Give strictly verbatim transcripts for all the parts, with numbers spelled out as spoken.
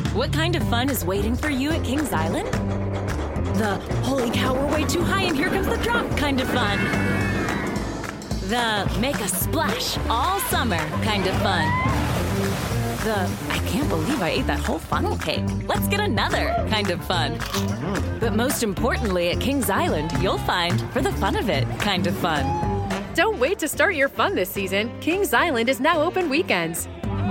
What kind of fun is waiting for you at Kings Island? The holy cow, we're way too high and here comes the drop kind of fun. The make a splash all summer kind of fun. The I can't believe I ate that whole funnel cake. Let's get another kind of fun. But most importantly, at Kings Island, you'll find for the fun of it kind of fun. Don't wait to start your fun this season. Kings Island is now open weekends.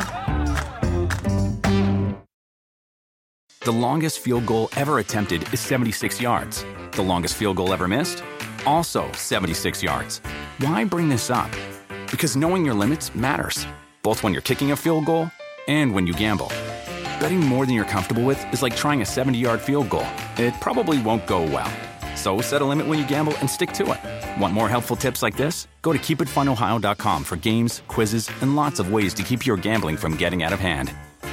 The longest field goal ever attempted is seventy-six yards. The longest field goal ever missed? Also seventy-six yards. Why bring this up? Because knowing your limits matters, both when you're kicking a field goal and when you gamble. Betting more than you're comfortable with is like trying a seventy-yard field goal. It probably won't go well. So set a limit when you gamble and stick to it. Want more helpful tips like this? Go to keep it fun ohio dot com for games, quizzes, and lots of ways to keep your gambling from getting out of hand.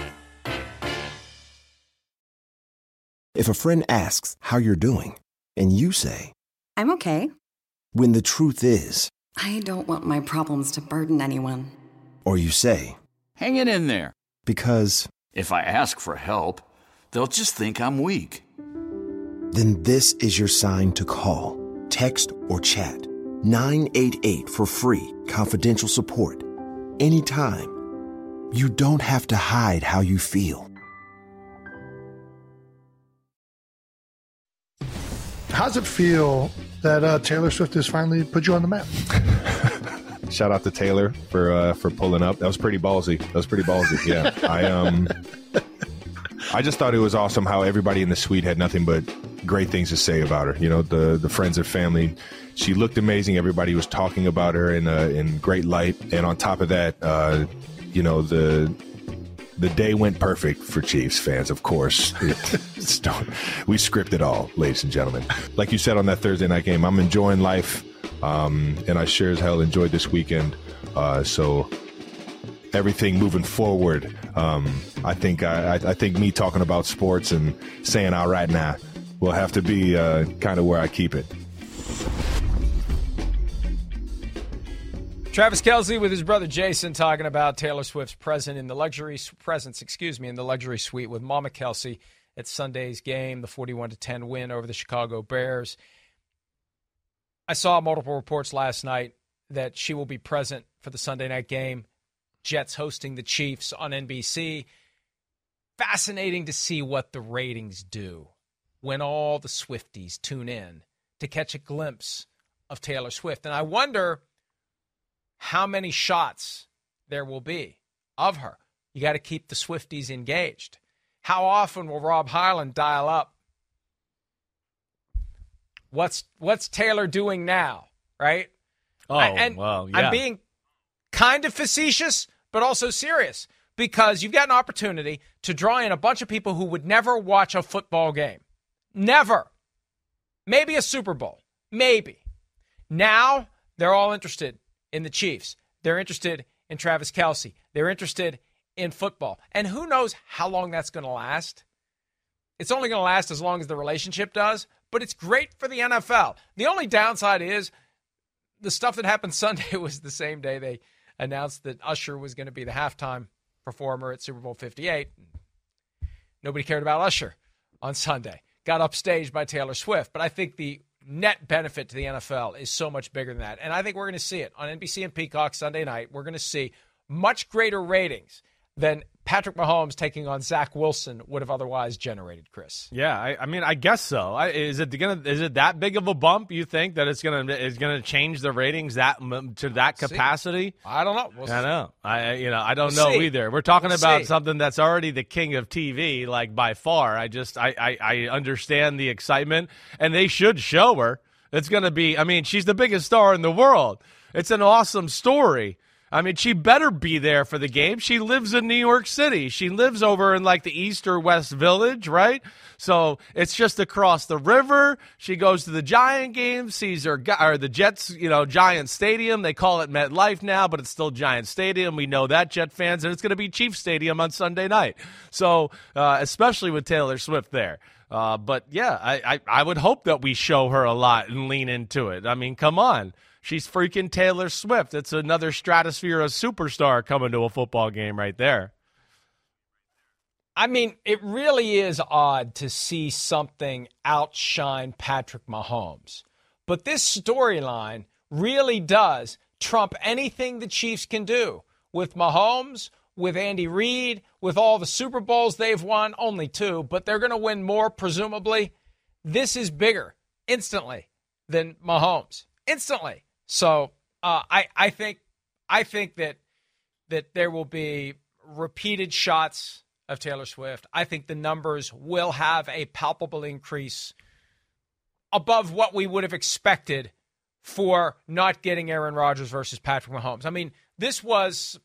If a friend asks how you're doing, and you say, I'm okay. When the truth is, I don't want my problems to burden anyone. Or you say, hang it in there. Because if I ask for help, they'll just think I'm weak. Then this is your sign to call, text, or chat nine eight eight for free, confidential support. Anytime. You don't have to hide how you feel. How's it feel that uh, Taylor Swift has finally put you on the map? Shout out to Taylor for uh, for pulling up. That was pretty ballsy. That was pretty ballsy. Yeah, I um, I just thought it was awesome how everybody in the suite had nothing but great things to say about her. You know, the the friends and family. She looked amazing. Everybody was talking about her in a, in great light. And on top of that, uh, you know, the. The day went perfect for Chiefs fans, of course. It, don't, we script it all, ladies and gentlemen. Like you said on that Thursday night game, I'm enjoying life, um, and I sure as hell enjoyed this weekend. Uh, so everything moving forward, um, I think I, I think me talking about sports and saying all right now will have to be uh, kind of where I keep it. Travis Kelce with his brother Jason talking about Taylor Swift's present in the luxury presence, excuse me, in the luxury suite with Mama Kelce at Sunday's game, the forty-one to ten win over the Chicago Bears. I saw multiple reports last night that she will be present for the Sunday night game. Jets hosting the Chiefs on N B C. Fascinating to see what the ratings do when all the Swifties tune in to catch a glimpse of Taylor Swift. And I wonder how many shots there will be of her. You got to keep the Swifties engaged. How often will Rob Hyland dial up? What's what's Taylor doing now, right? Oh, I, and well, yeah. I'm being kind of facetious, but also serious, because you've got an opportunity to draw in a bunch of people who would never watch a football game. Never. Maybe a Super Bowl. Maybe. Now they're all interested in the Chiefs. They're interested in Travis Kelce. They're interested in football. And who knows how long that's going to last? It's only going to last as long as the relationship does, but it's great for the N F L. The only downside is the stuff that happened Sunday was the same day they announced that Usher was going to be the halftime performer at Super Bowl fifty-eight. Nobody cared about Usher on Sunday. Got upstaged by Taylor Swift. But I think the net benefit to the N F L is so much bigger than that. And I think we're going to see it on N B C and Peacock Sunday night. We're going to see much greater ratings than Patrick Mahomes taking on Zach Wilson would have otherwise generated, Chris. Yeah, I, I mean, I guess so. I, is it gonna? Is it that big of a bump? You think that it's gonna is gonna change the ratings that to that capacity? See. I don't know. We'll I know. I you know I don't we'll know see. either. We're talking we'll about see. something that's already the king of T V, like by far. I just I I, I understand the excitement, and they should show her. It's gonna be. I mean, she's the biggest star in the world. It's an awesome story. I mean, she better be there for the game. She lives in New York City. She lives over in like the East or West Village, right? So it's just across the river. She goes to the Giant game, sees her, or the Jets, you know, Giant Stadium. They call it MetLife now, but it's still Giant Stadium. We know that, Jet fans, and it's going to be Chief Stadium on Sunday night. So, uh, especially with Taylor Swift there. Uh, but yeah, I, I, I would hope that we show her a lot and lean into it. I mean, come on. She's freaking Taylor Swift. It's another stratosphere of superstar coming to a football game right there. I mean, it really is odd to see something outshine Patrick Mahomes. But this storyline really does trump anything the Chiefs can do with Mahomes, with Andy Reid, with all the Super Bowls they've won, only two, but they're going to win more, presumably. This is bigger instantly than Mahomes. Instantly. So uh, I, I think I think that that there will be repeated shots of Taylor Swift. I think the numbers will have a palpable increase above what we would have expected for not getting Aaron Rodgers versus Patrick Mahomes. I mean, this was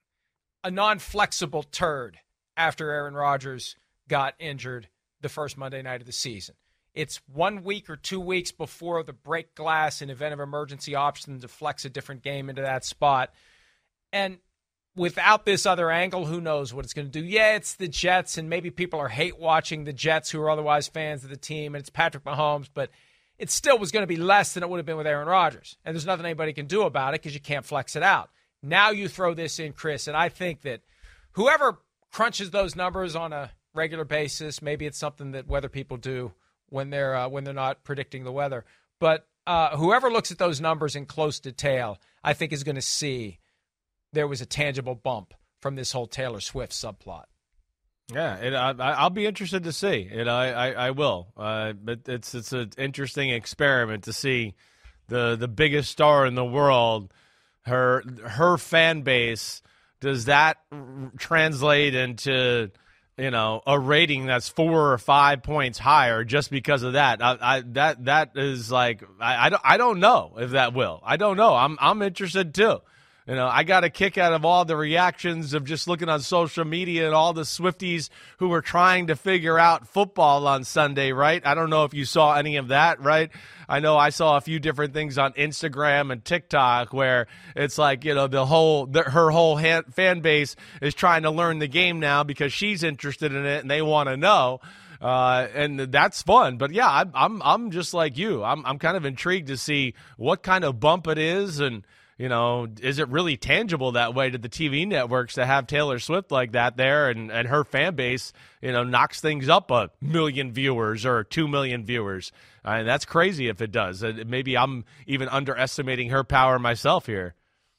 a non-flexible turd after Aaron Rodgers got injured the first Monday night of the season. It's one week or two weeks before the break glass in event of emergency option to flex a different game into that spot. And without this other angle, who knows what it's going to do? Yeah, it's the Jets, and maybe people are hate watching the Jets who are otherwise fans of the team, and it's Patrick Mahomes, but it still was going to be less than it would have been with Aaron Rodgers. And there's nothing anybody can do about it because you can't flex it out. Now you throw this in, Chris, and I think that whoever crunches those numbers on a regular basis, maybe it's something that weather people do when they're uh, when they're not predicting the weather, but uh, whoever looks at those numbers in close detail, I think is going to see there was a tangible bump from this whole Taylor Swift subplot. Yeah, it, I, I'll be interested to see. It, I, I, I will. Uh, but it's it's an interesting experiment to see the the biggest star in the world, her her fan base. Does that translate into, you know, a rating that's four or five points higher just because of that? I, I that that is like I, I don't I don't know if that will. I don't know. I'm I'm interested too. You know, I got a kick out of all the reactions of just looking on social media and all the Swifties who were trying to figure out football on Sunday, right? I don't know if you saw any of that, right? I know I saw a few different things on Instagram and TikTok where it's like, you know, the whole the, her whole ha- fan base is trying to learn the game now because she's interested in it and they want to know. Uh, and that's fun. But yeah, I'm I'm I'm just like you. I'm I'm kind of intrigued to see what kind of bump it is, and you know, is it really tangible that way to the T V networks to have Taylor Swift like that there, and, and her fan base, you know, knocks things up a million viewers or two million viewers. I mean, that's crazy if it does. Maybe I'm even underestimating her power myself here.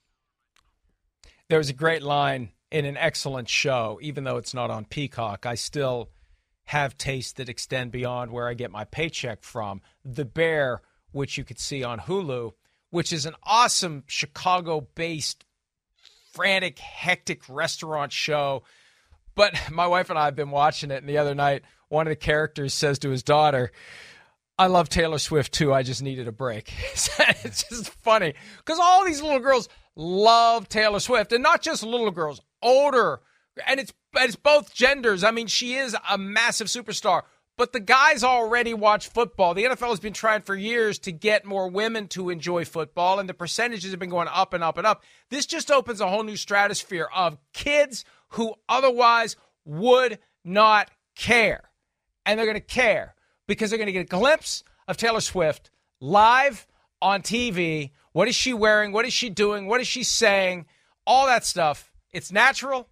There was a great line in an excellent show, even though it's not on Peacock. I still have tastes that extend beyond where I get my paycheck from. The Bear, which you could see on Hulu, which is an awesome Chicago-based, frantic, hectic restaurant show. But my wife and I have been watching it, and the other night, one of the characters says to his daughter, I love Taylor Swift, too. I just needed a break. It's just funny, because all these little girls love Taylor Swift, and not just little girls, older, and it's, it's both genders. I mean, she is a massive superstar. But the guys already watch football. The N F L has been trying for years to get more women to enjoy football, and the percentages have been going up and up and up. This just opens a whole new stratosphere of kids who otherwise would not care. And they're going to care because they're going to get a glimpse of Taylor Swift live on T V. What is she wearing? What is she doing? What is she saying? All that stuff. It's natural.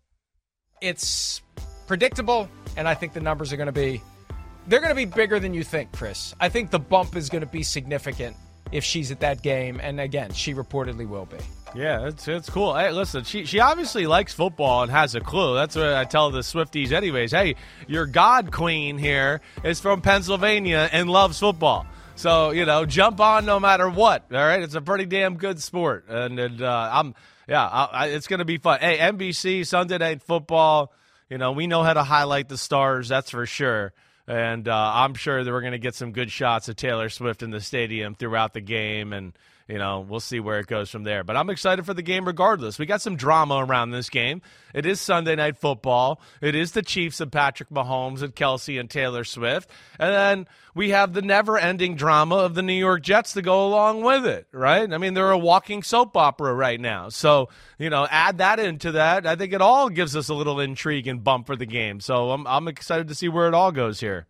It's predictable. And I think the numbers are going to be They're going to be bigger than you think, Chris. I think the bump is going to be significant if she's at that game. And, again, she reportedly will be. Yeah, it's it's cool. Hey, listen, she she obviously likes football and has a clue. That's what I tell the Swifties anyways. Hey, your God queen here is from Pennsylvania and loves football. So, you know, jump on no matter what, all right? It's a pretty damn good sport. And, and uh, I'm, yeah, I, I, it's going to be fun. Hey, N B C, Sunday Night Football, you know, we know how to highlight the stars, that's for sure. And uh, I'm sure that we're going to get some good shots of Taylor Swift in the stadium throughout the game, and, you know, we'll see where it goes from there. But I'm excited for the game regardless. We got some drama around this game. It is Sunday Night Football. It is the Chiefs and Patrick Mahomes and Kelsey and Taylor Swift. And then we have the never-ending drama of the New York Jets to go along with it, right? I mean, they're a walking soap opera right now. So, you know, add that into that. I think it all gives us a little intrigue and bump for the game. So I'm, I'm excited to see where it all goes here.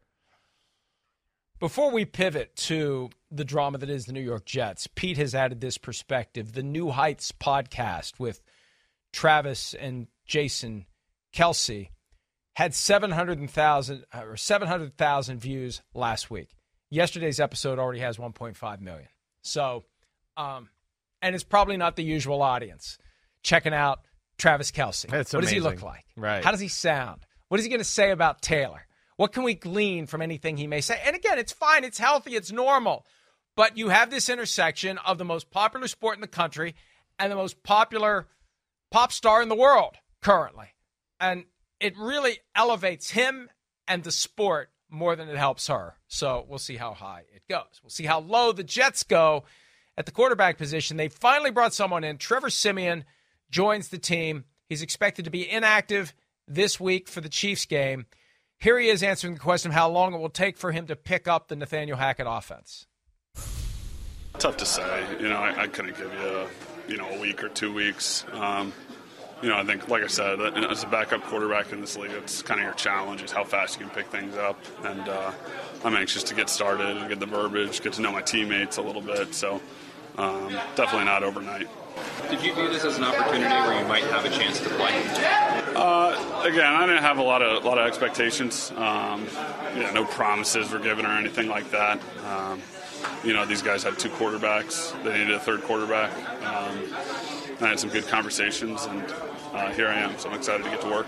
Before we pivot to the drama that is the New York Jets, Pete has added this perspective. The New Heights podcast with Travis and Jason Kelsey had seven hundred thousand or seven hundred thousand views last week. Yesterday's episode already has one point five million. So, um, and it's probably not the usual audience checking out Travis Kelce. That's what amazing. does he look like? Right. How does he sound? What is he going to say about Taylor? What can we glean from anything he may say? And again, it's fine. It's healthy. It's normal. But you have this intersection of the most popular sport in the country and the most popular pop star in the world currently. And it really elevates him and the sport more than it helps her. So we'll see how high it goes. We'll see how low the Jets go at the quarterback position. They finally brought someone in. Trevor Siemian joins the team. He's expected to be inactive this week for the Chiefs game. Here he is answering the question of how long it will take for him to pick up the Nathaniel Hackett offense. Tough to say. You know, I, I couldn't give you, a, you know, a week or two weeks. Um, you know, I think, like I said, as a backup quarterback in this league, it's kind of your challenge is how fast you can pick things up. And uh, I'm anxious to get started and get the verbiage, get to know my teammates a little bit. So um, definitely not overnight. Did you view this as an opportunity where you might have a chance to play? Uh, again, I didn't have a lot of a lot of expectations. Um, yeah, no promises were given or anything like that. Um, you know, these guys had two quarterbacks. They needed a third quarterback. Um, I had some good conversations, and uh, here I am. So I'm excited to get to work.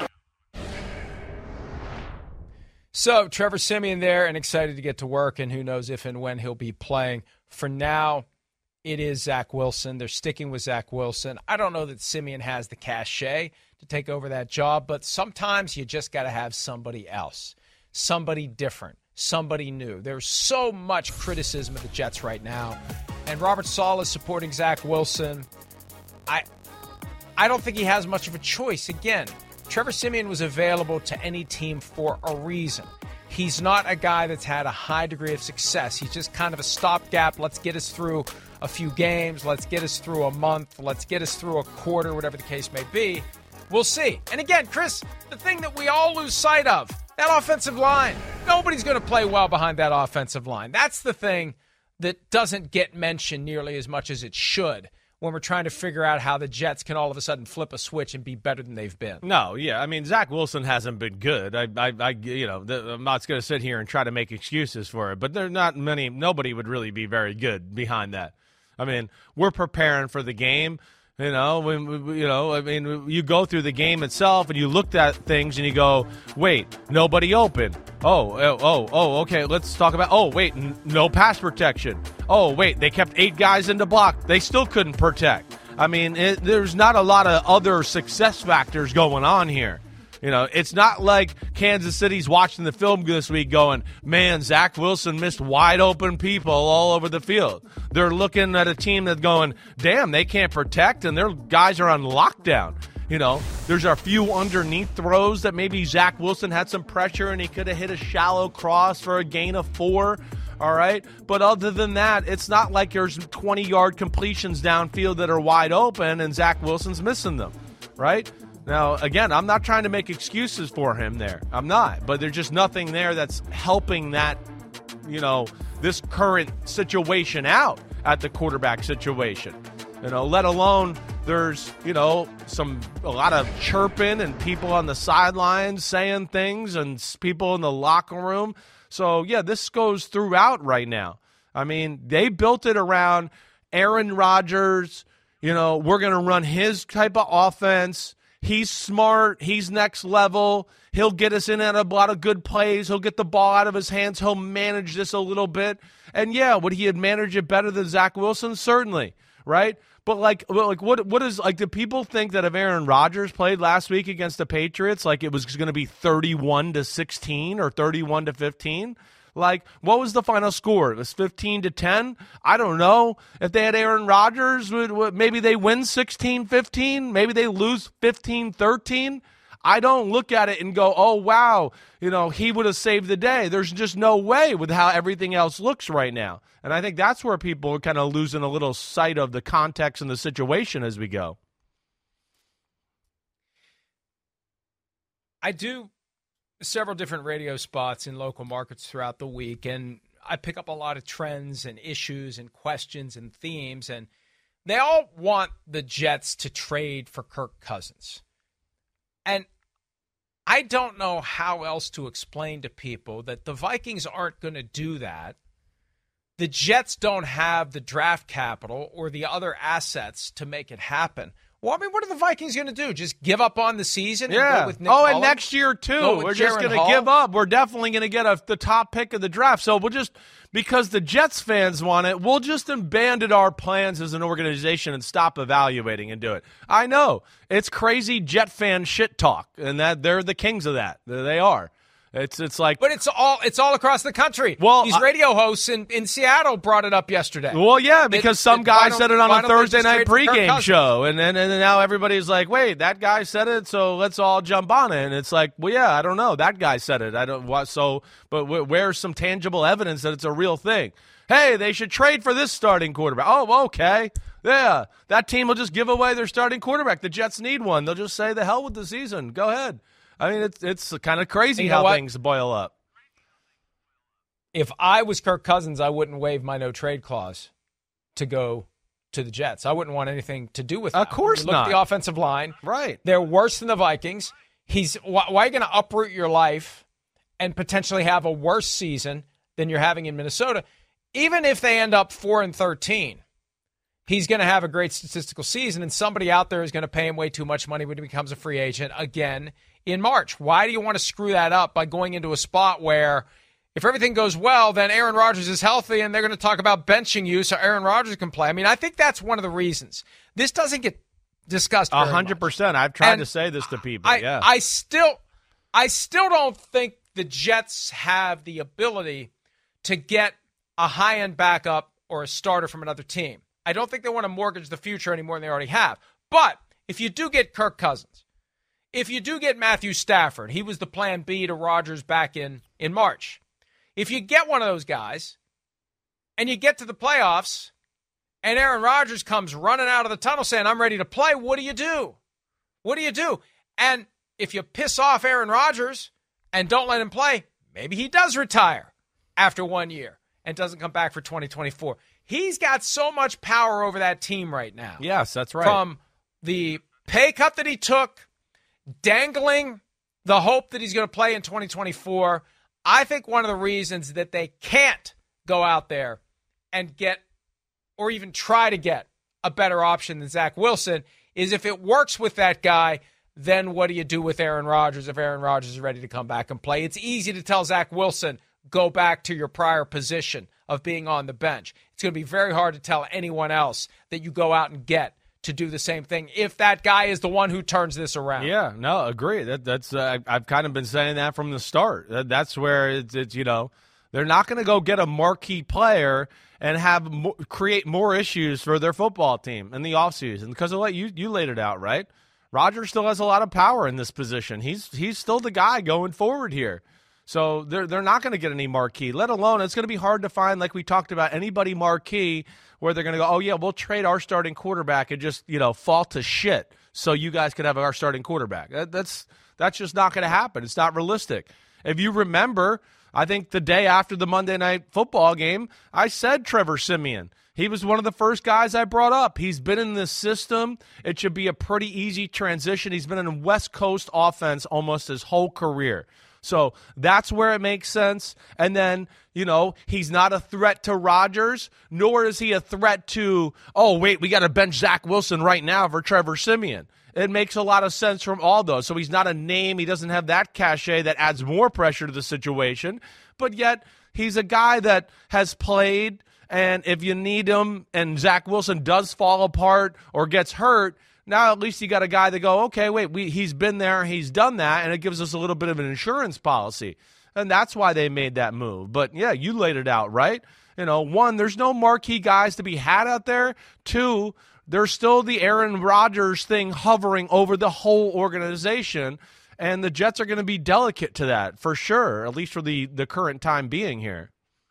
So Trevor Siemian there and excited to get to work, and who knows if and when he'll be playing. For now, it is Zach Wilson. They're sticking with Zach Wilson. I don't know that Siemian has the cachet to take over that job, but sometimes you just got to have somebody else, somebody different, somebody new. There's so much criticism of the Jets right now, and Robert Saleh is supporting Zach Wilson. I, I don't think he has much of a choice. Again, Trevor Siemian was available to any team for a reason. He's not a guy that's had a high degree of success. He's just kind of a stopgap. Let's get us through a few games. Let's get us through a month. Let's get us through a quarter, whatever the case may be. We'll see. And again, Chris, the thing that we all lose sight of, that offensive line. Nobody's going to play well behind that offensive line. That's the thing that doesn't get mentioned nearly as much as it should when we're trying to figure out how the Jets can all of a sudden flip a switch and be better than they've been. No, yeah. I mean, Zach Wilson hasn't been good. I, I, I you know, the, I'm not going to sit here and try to make excuses for it, but there are not many, nobody would really be very good behind that. I mean, we're preparing for the game. You know, when you know, I mean, you go through the game itself and you look at things and you go, wait, nobody open. Oh, oh, oh, oh, okay, let's talk about, oh, wait, n- no pass protection. Oh, wait, they kept eight guys in the block. They still couldn't protect. I mean, it, there's not a lot of other success factors going on here. You know, it's not like Kansas City's watching the film this week going, man, Zach Wilson missed wide open people all over the field. They're looking at a team that's going, damn, they can't protect, and their guys are on lockdown. You know, there's a few underneath throws that maybe Zach Wilson had some pressure and he could have hit a shallow cross for a gain of four. All right. But other than that, it's not like there's twenty-yard completions downfield that are wide open and Zach Wilson's missing them. Right. Now, again, I'm not trying to make excuses for him there. I'm not. But there's just nothing there that's helping that, you know, this current situation out at the quarterback situation. You know, let alone there's, you know, some a lot of chirping and people on the sidelines saying things and people in the locker room. So, yeah, this goes throughout right now. I mean, they built it around Aaron Rodgers. You know, we're going to run his type of offense. He's smart. He's next level. He'll get us in at a lot of good plays. He'll get the ball out of his hands. He'll manage this a little bit. And, yeah, would he have managed it better than Zach Wilson? Certainly, right? But, like, like what what is – like, do people think that if Aaron Rodgers played last week against the Patriots, like it was going to be thirty-one to sixteen or thirty-one to fifteen? Like, what was the final score? It was fifteen to ten? I don't know. If they had Aaron Rodgers, would, would, maybe they win sixteen fifteen. Maybe they lose fifteen thirteen. I don't look at it and go, oh, wow, you know, he would have saved the day. There's just no way with how everything else looks right now. And I think that's where people are kind of losing a little sight of the context and the situation as we go. I do several different radio spots in local markets throughout the week, and I pick up a lot of trends and issues and questions and themes, and they all want the Jets to trade for Kirk Cousins. And I don't know how else to explain to people that the Vikings aren't going to do that. The Jets don't have the draft capital or the other assets to make it happen. Well, I mean, what are the Vikings going to do? Just give up on the season? Yeah. And go with Nick oh, Mullins? And next year, too. We're Jaron just going to Hall? give up. We're definitely going to get a, the top pick of the draft. So we'll just, because the Jets fans want it, we'll just abandon our plans as an organization and stop evaluating and do it. I know. It's crazy Jet fan shit talk, and that they're the kings of that. They are. It's it's like, but it's all it's all across the country. Well, these radio hosts in, in Seattle brought it up yesterday. Well, yeah, because it, some it, guy said it on a Thursday night pregame for show, and then and then now everybody's like, "Wait, that guy said it, so let's all jump on it." And it's like, well, yeah, I don't know, that guy said it. I don't what so, but where's some tangible evidence that it's a real thing? Hey, they should trade for this starting quarterback. Oh, okay, yeah, that team will just give away their starting quarterback. The Jets need one. They'll just say, "The hell with the season. Go ahead." I mean, it's it's kind of crazy you know how what? things boil up. If I was Kirk Cousins, I wouldn't waive my no-trade clause to go to the Jets. I wouldn't want anything to do with that. Of course look not. At the offensive line. Right. They're worse than the Vikings. He's why, why are you going to uproot your life and potentially have a worse season than you're having in Minnesota? Even if they end up four and thirteen, he's going to have a great statistical season, and somebody out there is going to pay him way too much money when he becomes a free agent again in March. Why do you want to screw that up by going into a spot where if everything goes well, then Aaron Rodgers is healthy and they're going to talk about benching you so Aaron Rodgers can play? I mean, I think that's one of the reasons. This doesn't get discussed very A hundred percent. I've tried And to say this to people. I, yeah. I still, I still don't think the Jets have the ability to get a high-end backup or a starter from another team. I don't think they want to mortgage the future any more than they already have. But if you do get Kirk Cousins, if you do get Matthew Stafford, he was the plan B to Rodgers back in, in March. If you get one of those guys and you get to the playoffs and Aaron Rodgers comes running out of the tunnel saying, I'm ready to play, what do you do? What do you do? And if you piss off Aaron Rodgers and don't let him play, maybe he does retire after one year and doesn't come back for twenty twenty-four. He's got so much power over that team right now. Yes, that's right. From the pay cut that he took, dangling the hope that he's going to play in twenty twenty-four, I think one of the reasons that they can't go out there and get or even try to get a better option than Zach Wilson is if it works with that guy, then what do you do with Aaron Rodgers if Aaron Rodgers is ready to come back and play? It's easy to tell Zach Wilson, go back to your prior position of being on the bench. It's going to be very hard to tell anyone else that you go out and get to do the same thing if that guy is the one who turns this around. Yeah, no, agree. That that's uh, I've kind of been saying that from the start. That, that's where it's, it's you know they're not going to go get a marquee player and have mo- create more issues for their football team in the offseason because of what you you laid it out, right? Rodgers still has a lot of power in this position. He's he's still the guy going forward here. So they're they're not going to get any marquee, let alone it's going to be hard to find, like we talked about, anybody marquee where they're going to go, oh, yeah, we'll trade our starting quarterback and just, you know, fall to shit so you guys could have our starting quarterback. That, that's that's just not going to happen. It's not realistic. If you remember, I think the day after the Monday Night Football game, I said Trevor Siemian. He was one of the first guys I brought up. He's been in this system. It should be a pretty easy transition. He's been in a West Coast offense almost his whole career. So that's where it makes sense. And then, you know, he's not a threat to Rodgers, nor is he a threat to, oh, wait, we got to bench Zach Wilson right now for Trevor Siemian. It makes a lot of sense from all those. So he's not a name. He doesn't have that cachet that adds more pressure to the situation. But yet he's a guy that has played, and if you need him and Zach Wilson does fall apart or gets hurt, now at least you got a guy that go, okay, wait, we, he's been there, he's done that, and it gives us a little bit of an insurance policy. And that's why they made that move. But, yeah, you laid it out, right? You know, one, there's no marquee guys to be had out there. Two, there's still the Aaron Rodgers thing hovering over the whole organization, and the Jets are going to be delicate to that for sure, at least for the, the current time being here.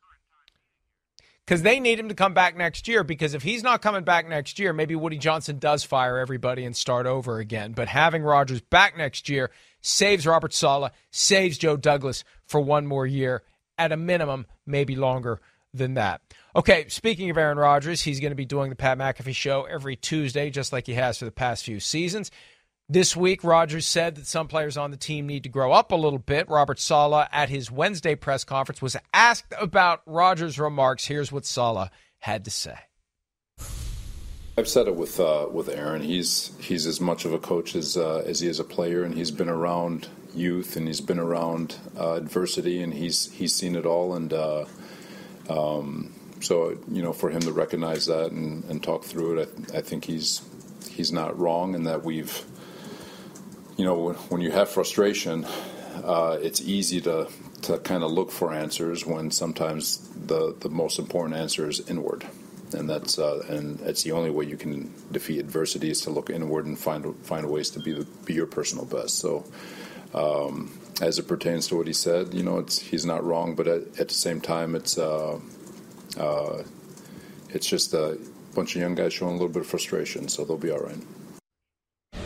Because they need him to come back next year, because if he's not coming back next year, maybe Woody Johnson does fire everybody and start over again. But having Rodgers back next year saves Robert Saleh, saves Joe Douglas for one more year, at a minimum, maybe longer than that. Okay, speaking of Aaron Rodgers, he's going to be doing the Pat McAfee Show every Tuesday, just like he has for the past few seasons. This week, Rodgers said that some players on the team need to grow up a little bit. Robert Saleh, at his Wednesday press conference, was asked about Rodgers' remarks. Here's what Saleh had to say. I've said it with uh, with Aaron. He's he's as much of a coach as uh, as he is a player, and he's been around youth and he's been around uh, adversity, and he's he's seen it all. And uh, um, so, you know, for him to recognize that and, and talk through it, I, I think he's he's not wrong, and that we've, you know, when you have frustration, uh, it's easy to to kind of look for answers when sometimes the the most important answer is inward. And that's uh, and that's the only way you can defeat adversity, is to look inward and find find ways to be the, be your personal best. So, um, as it pertains to what he said, you know, it's he's not wrong, but at, at the same time, it's uh, uh, it's just a bunch of young guys showing a little bit of frustration, so they'll be all right.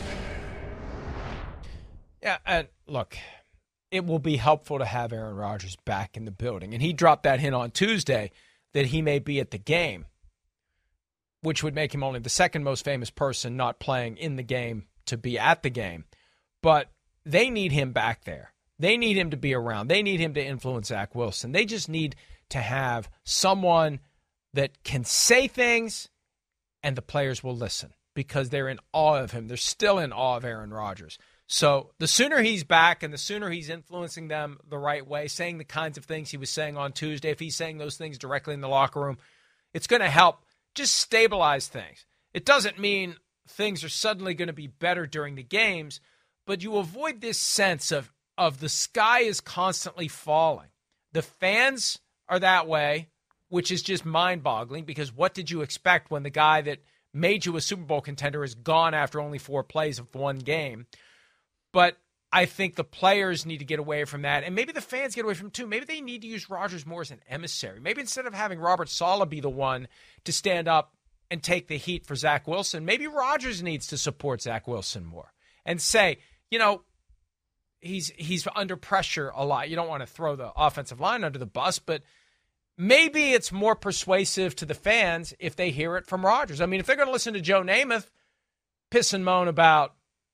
Yeah, and look, it will be helpful to have Aaron Rodgers back in the building, and he dropped that hint on Tuesday that he may be at the game, which would make him only the second most famous person not playing in the game to be at the game. But they need him back there. They need him to be around. They need him to influence Zach Wilson. They just need to have someone that can say things and the players will listen because they're in awe of him. They're still in awe of Aaron Rodgers. So the sooner he's back and the sooner he's influencing them the right way, saying the kinds of things he was saying on Tuesday, if he's saying those things directly in the locker room, it's going to help just stabilize things. It doesn't mean things are suddenly going to be better during the games, but you avoid this sense of, of the sky is constantly falling. The fans are that way, which is just mind-boggling, because what did you expect when the guy that made you a Super Bowl contender is gone after only four plays of one game? But I think the players need to get away from that, and maybe the fans get away from it too. Maybe they need to use Rodgers more as an emissary. Maybe instead of having Robert Saleh be the one to stand up and take the heat for Zach Wilson, maybe Rodgers needs to support Zach Wilson more and say, you know, he's he's under pressure a lot. You don't want to throw the offensive line under the bus, but maybe it's more persuasive to the fans if they hear it from Rodgers. I mean, if they're going to listen to Joe Namath piss and moan about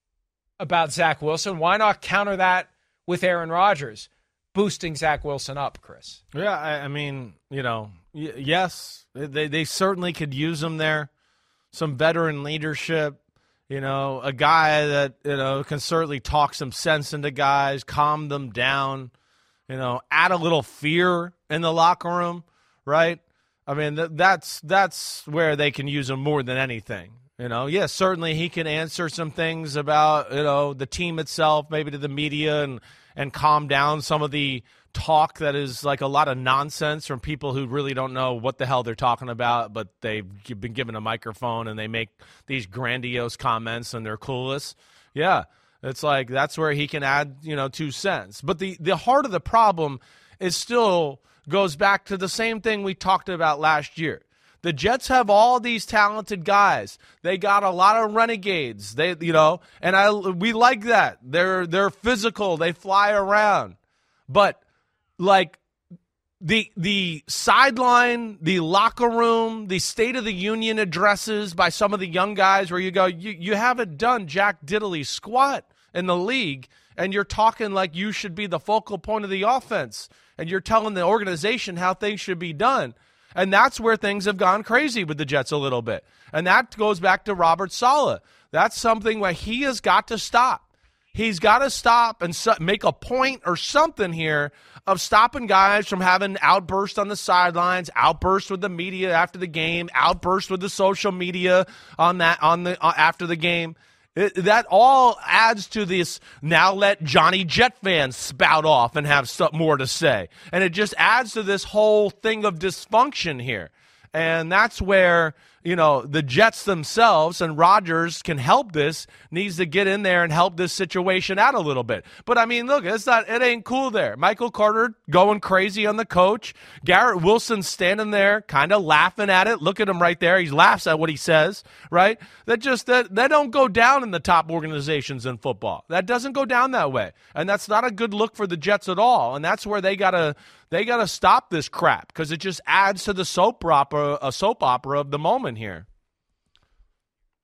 about Zach Wilson, why not counter that with Aaron Rodgers boosting Zach Wilson up, Chris? Yeah, I, I mean, you know, y- yes, they, they certainly could use him there. Some veteran leadership, you know, a guy that, you know, can certainly talk some sense into guys, calm them down, you know, add a little fear in the locker room, right? I mean, th- that's that's where they can use him more than anything. You know, yes, certainly he can answer some things about, you know, the team itself, maybe to the media, and, and calm down some of the talk that is like a lot of nonsense from people who really don't know what the hell they're talking about, but they've been given a microphone and they make these grandiose comments and they're clueless. Yeah, it's like that's where he can add, you know, two cents. But the, the heart of the problem is still goes back to the same thing we talked about last year. The Jets have all these talented guys. They got a lot of renegades. They, you know, and I we like that. They're they're physical. They fly around. But like the the sideline, the locker room, the State of the Union addresses by some of the young guys, where you go, you you haven't done Jack Diddley squat in the league, and you're talking like you should be the focal point of the offense, and you're telling the organization how things should be done. And that's where things have gone crazy with the Jets a little bit. And that goes back to Robert Saleh. That's something where he has got to stop. He's got to stop and su- make a point or something here of stopping guys from having outbursts on the sidelines, outbursts with the media after the game, outbursts with the social media on that on the uh, after the game. It, that all adds to this, now let Johnny Jet fans spout off and have stuff more to say. And it just adds to this whole thing of dysfunction here. And that's where, you know, the Jets themselves, and Rodgers can help this, needs to get in there and help this situation out a little bit. But, I mean, look, it's not, it ain't cool there. Michael Carter going crazy on the coach. Garrett Wilson standing there kind of laughing at it. Look at him right there. He laughs at what he says, right? That just, that, that don't go down in the top organizations in football. That doesn't go down that way. And that's not a good look for the Jets at all. And that's where they got to, They got to stop this crap, because it just adds to the soap opera, a soap opera of the moment here.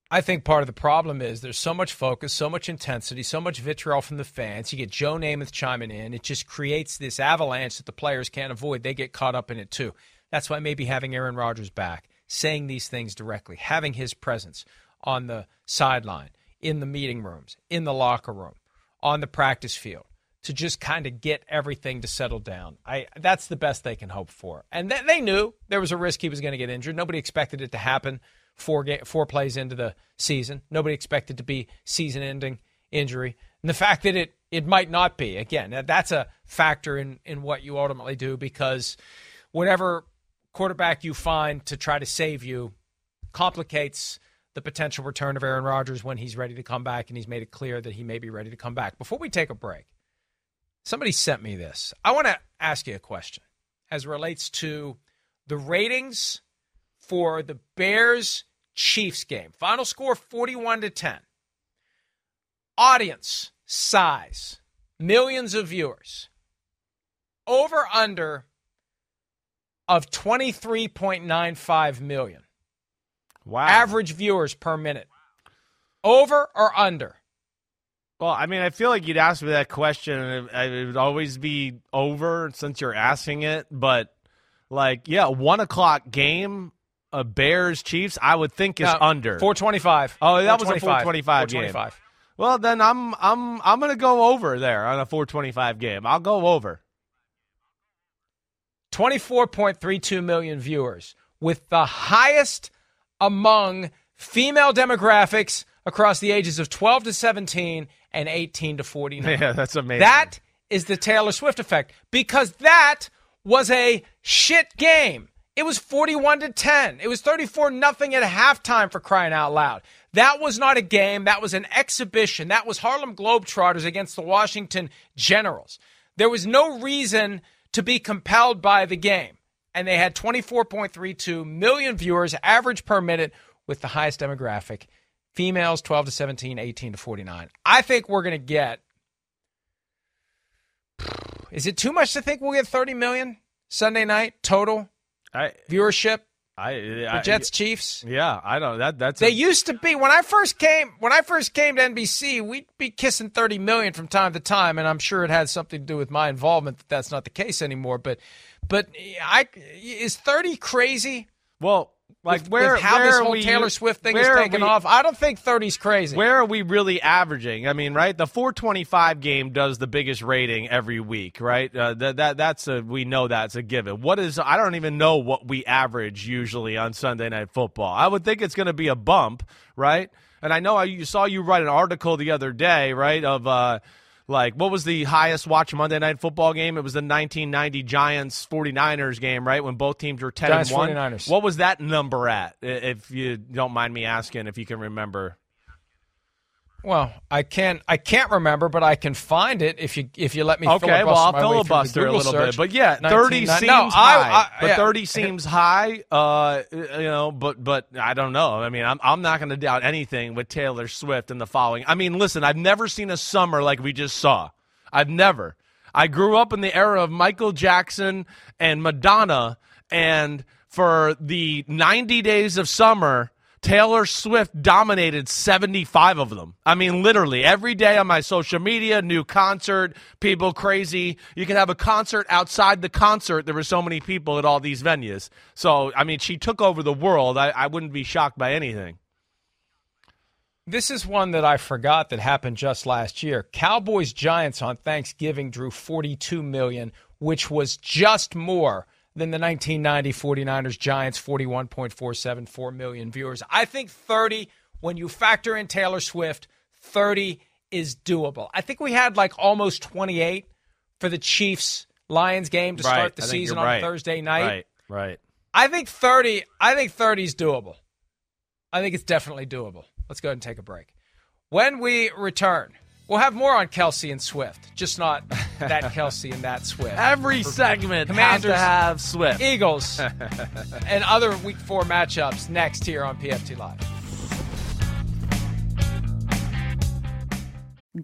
I think part of the problem is there's so much focus, so much intensity, so much vitriol from the fans. You get Joe Namath chiming in. It just creates this avalanche that the players can't avoid. They get caught up in it too. That's why maybe having Aaron Rodgers back, saying these things directly, having his presence on the sideline, in the meeting rooms, in the locker room, on the practice field, to just kind of get everything to settle down. I That's the best they can hope for. And th- they knew there was a risk he was going to get injured. Nobody expected it to happen four, ga- four plays into the season. Nobody expected to be season-ending injury. And the fact that it, it might not be, again, that's a factor in, in what you ultimately do, because whatever quarterback you find to try to save you complicates the potential return of Aaron Rodgers when he's ready to come back, and he's made it clear that he may be ready to come back. Before we take a break, somebody sent me this. I want to ask you a question as it relates to the ratings for the Bears-Chiefs game. Final score forty-one to ten. Audience size, millions of viewers. Over under of twenty-three point nine five million. Wow. Average viewers per minute. Over or under? Well, I mean, I feel like you'd ask me that question, and it, it would always be over since you're asking it. But, like, yeah, one o'clock game, a Bears-Chiefs, I would think is no, under. four twenty-five. Oh, that was a four twenty-five game. Well, then I'm I'm I'm going to go over there on a four twenty-five game. I'll go over. twenty-four point three two million viewers, with the highest among female demographics across the ages of twelve to seventeen and eighteen to forty-nine. Yeah, that's amazing. That is the Taylor Swift effect, because that was a shit game. It was forty-one to ten. It was thirty-four nothing at halftime, for crying out loud. That was not a game. That was an exhibition. That was Harlem Globetrotters against the Washington Generals. There was no reason to be compelled by the game. And they had twenty-four point three two million viewers, average per minute, with the highest demographic. Females, twelve to seventeen, eighteen to forty-nine. I think we're going to get... Is it too much to think we'll get thirty million Sunday night total I, viewership? I, I, the Jets Chiefs. Yeah, I don't. That that's. They a, used to be when I first came. When I first came to N B C, we'd be kissing thirty million from time to time, and I'm sure it had something to do with my involvement. That that's not the case anymore. But, but I is thirty crazy? Well, like with, where with how where this whole we, Taylor Swift thing is where taken we, off, I don't think thirty's crazy. Where are we really averaging? I mean, right? The four twenty-five game does the biggest rating every week, right? Uh, that that that's a we know that's a given. What is? I don't even know what we average usually on Sunday Night Football. I would think it's going to be a bump, right? And I know I you saw you write an article the other day, right? Of uh, like what was the highest watch Monday Night Football game? It was the nineteen ninety Giants forty-niners game, right? When both teams were ten Giants and one. forty-niners. What was that number at? If you don't mind me asking, if you can remember. Well, I can't. I can't remember, but I can find it if you if you let me. Okay, well, I'll filibuster a little search. bit, but yeah, thirty seems no, high. I, I, but yeah. thirty seems high. Uh, you know, but but I don't know. I mean, I'm I'm not going to doubt anything with Taylor Swift in the following. I mean, listen, I've never seen a summer like we just saw. I've never. I grew up in the era of Michael Jackson and Madonna, and for the ninety days of summer, Taylor Swift dominated seventy-five of them. I mean, literally, every day on my social media, new concert, people crazy. You can have a concert outside the concert. There were so many people at all these venues. So, I mean, she took over the world. I, I wouldn't be shocked by anything. This is one that I forgot that happened just last year. Cowboys-Giants on Thanksgiving drew forty-two million, which was just more than the nineteen ninety forty-niners Giants, forty-one point four seven four million viewers. I think thirty, when you factor in Taylor Swift, thirty is doable. I think we had like almost twenty-eight for the Chiefs-Lions game to right. start the I season right. on Thursday night. Right, right. I think thirty, I think thirty is doable. I think it's definitely doable. Let's go ahead and take a break. When we return, we'll have more on Kelsey and Swift, just not that Kelsey and that Swift. Every For segment Commanders, has to have Swift. Eagles, and other Week four matchups next here on P F T Live.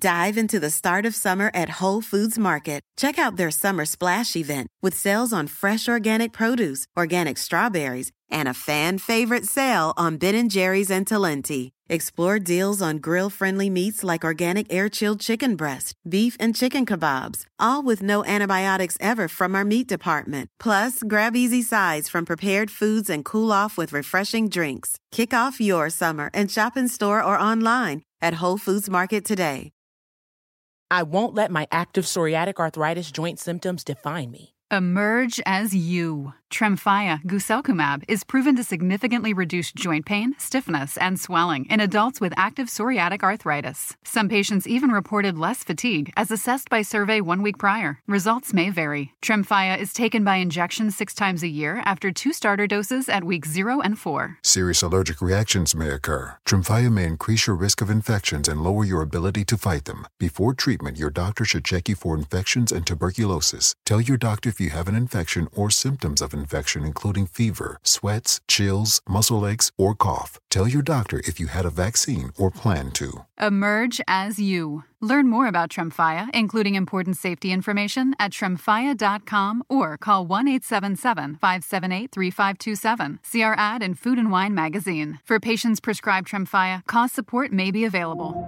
Dive into the start of summer at Whole Foods Market. Check out their Summer Splash event with sales on fresh organic produce, organic strawberries, and a fan-favorite sale on Ben and Jerry's and Talenti. Explore deals on grill-friendly meats like organic air-chilled chicken breast, beef and chicken kebabs, all with no antibiotics ever from our meat department. Plus, grab easy sides from prepared foods and cool off with refreshing drinks. Kick off your summer and shop in store or online at Whole Foods Market today. I won't let my active psoriatic arthritis joint symptoms define me. Emerge as you. Tremfya, guselkumab, is proven to significantly reduce joint pain, stiffness, and swelling in adults with active psoriatic arthritis. Some patients even reported less fatigue, as assessed by survey one week prior. Results may vary. Tremfya is taken by injection six times a year after two starter doses at weeks zero and four. Serious allergic reactions may occur. Tremfya may increase your risk of infections and lower your ability to fight them. Before treatment, your doctor should check you for infections and tuberculosis. Tell your doctor if you have an infection or symptoms of infection, including fever, sweats, chills, muscle aches, or cough. Tell your doctor if you had a vaccine or plan to. Emerge as you. Learn more about Tremfya, including important safety information, at tremfya dot com or call one eight seven seven, five seven eight, three five two seven. See our ad in Food and Wine magazine. For patients prescribed Tremfya, cost support may be available.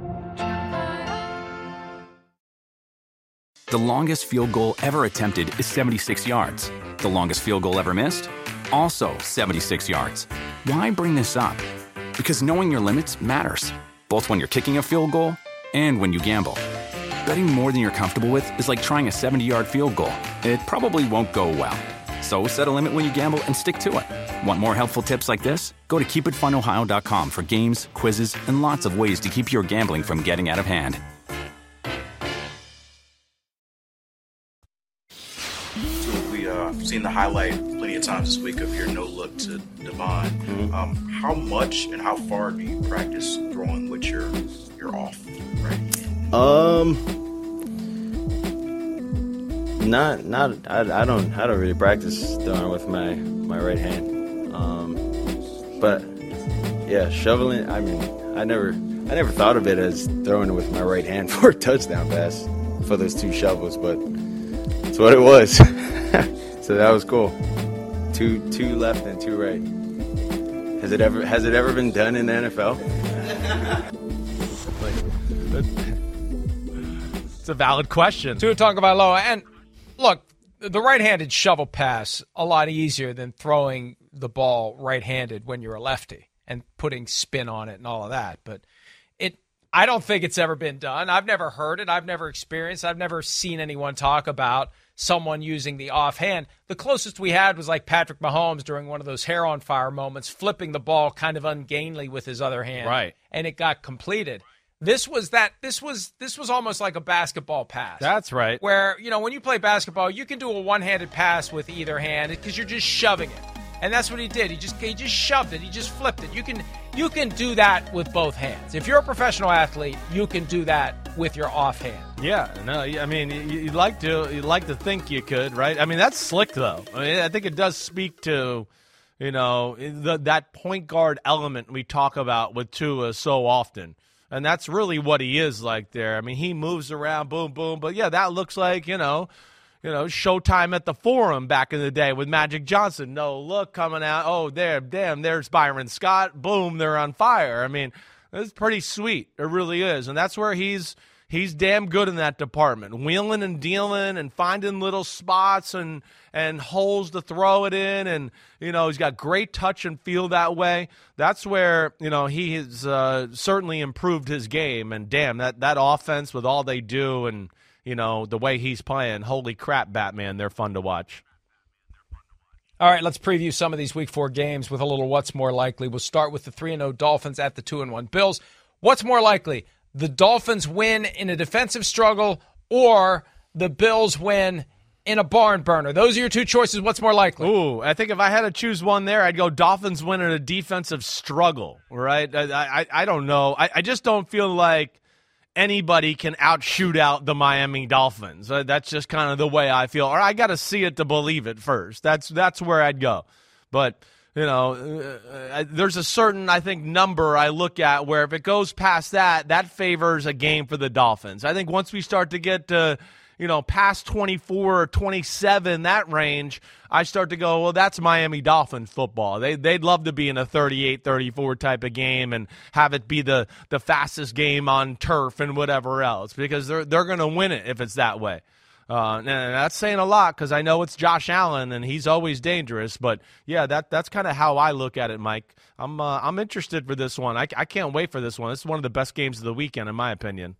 The longest field goal ever attempted is seventy-six yards. The longest field goal ever missed? Also seventy-six yards. Why bring this up? Because knowing your limits matters, both when you're kicking a field goal and when you gamble. Betting more than you're comfortable with is like trying a seventy-yard field goal. It probably won't go well. So set a limit when you gamble and stick to it. Want more helpful tips like this? Go to keep it fun ohio dot com for games, quizzes, and lots of ways to keep your gambling from getting out of hand. I've seen the highlight plenty of times this week of your no-look to Devon. Mm-hmm. Um, how much and how far do you practice throwing with your your off? Right? Um, not not I, I don't I don't really practice throwing with my my right hand. Um, but yeah, shoveling. I mean, I never I never thought of it as throwing it with my right hand for a touchdown pass for those two shovels, but it's what it was. So that was cool. Two two left and two right. Has it ever has it ever been done in the N F L? It's a valid question. Tua Tagovailoa, and look, the right-handed shovel pass a lot easier than throwing the ball right-handed when you're a lefty and putting spin on it and all of that. But it, I don't think it's ever been done. I've never heard it. I've never experienced. I've never seen anyone talk about someone using the offhand. The closest we had was like Patrick Mahomes during one of those hair on fire moments, flipping the ball kind of ungainly with his other hand. Right. And it got completed. This was that this was this was almost like a basketball pass. That's right. Where, you know, when you play basketball, you can do a one-handed pass with either hand because you're just shoving it. And that's what he did. He just he just shoved it. He just flipped it. You can you can do that with both hands. If you're a professional athlete, you can do that with your offhand. Yeah, no, I mean, you'd like to you'd like to think you could, right? I mean, that's slick though. I mean, I think it does speak to, you know, the, that point guard element we talk about with Tua so often. And that's really what he is like there. I mean, he moves around, boom, boom. But yeah, that looks like, you know, You know, Showtime at the Forum back in the day with Magic Johnson. No look coming out. Oh, there, damn, there's Byron Scott. Boom, they're on fire. I mean, it's pretty sweet. It really is. And that's where he's he's damn good in that department. Wheeling and dealing and finding little spots and, and holes to throw it in. And, you know, he's got great touch and feel that way. That's where, you know, he has uh, certainly improved his game. And, damn, that, that offense with all they do and, you know, the way he's playing, holy crap, Batman, they're fun to watch. All right, let's preview some of these week four games with a little what's more likely. We'll start with the three and oh Dolphins at the two and one Bills. What's more likely, the Dolphins win in a defensive struggle or the Bills win in a barn burner? Those are your two choices. What's more likely? Ooh, I think if I had to choose one there, I'd go Dolphins win in a defensive struggle, right? I I, I don't know. I, I just don't feel like anybody can outshoot out the Miami Dolphins. Uh, that's just kind of the way I feel. Or I got to see it to believe it first. That's that's where I'd go. But You know, uh, there's a certain, I think, number I look at where if it goes past that, that favors a game for the Dolphins. I think once we start to get to, you know, past twenty-four or twenty-seven, that range, I start to go, well, that's Miami Dolphins football. They, they'd love to be in a thirty-eight thirty-four type of game and have it be the, the fastest game on turf and whatever else, because they're, they're going to win it if it's that way. Uh, and that's saying a lot because I know it's Josh Allen and he's always dangerous. But yeah, that that's kind of how I look at it, Mike. I'm uh, I'm interested for this one. I, I can't wait for this one. This is one of the best games of the weekend, in my opinion.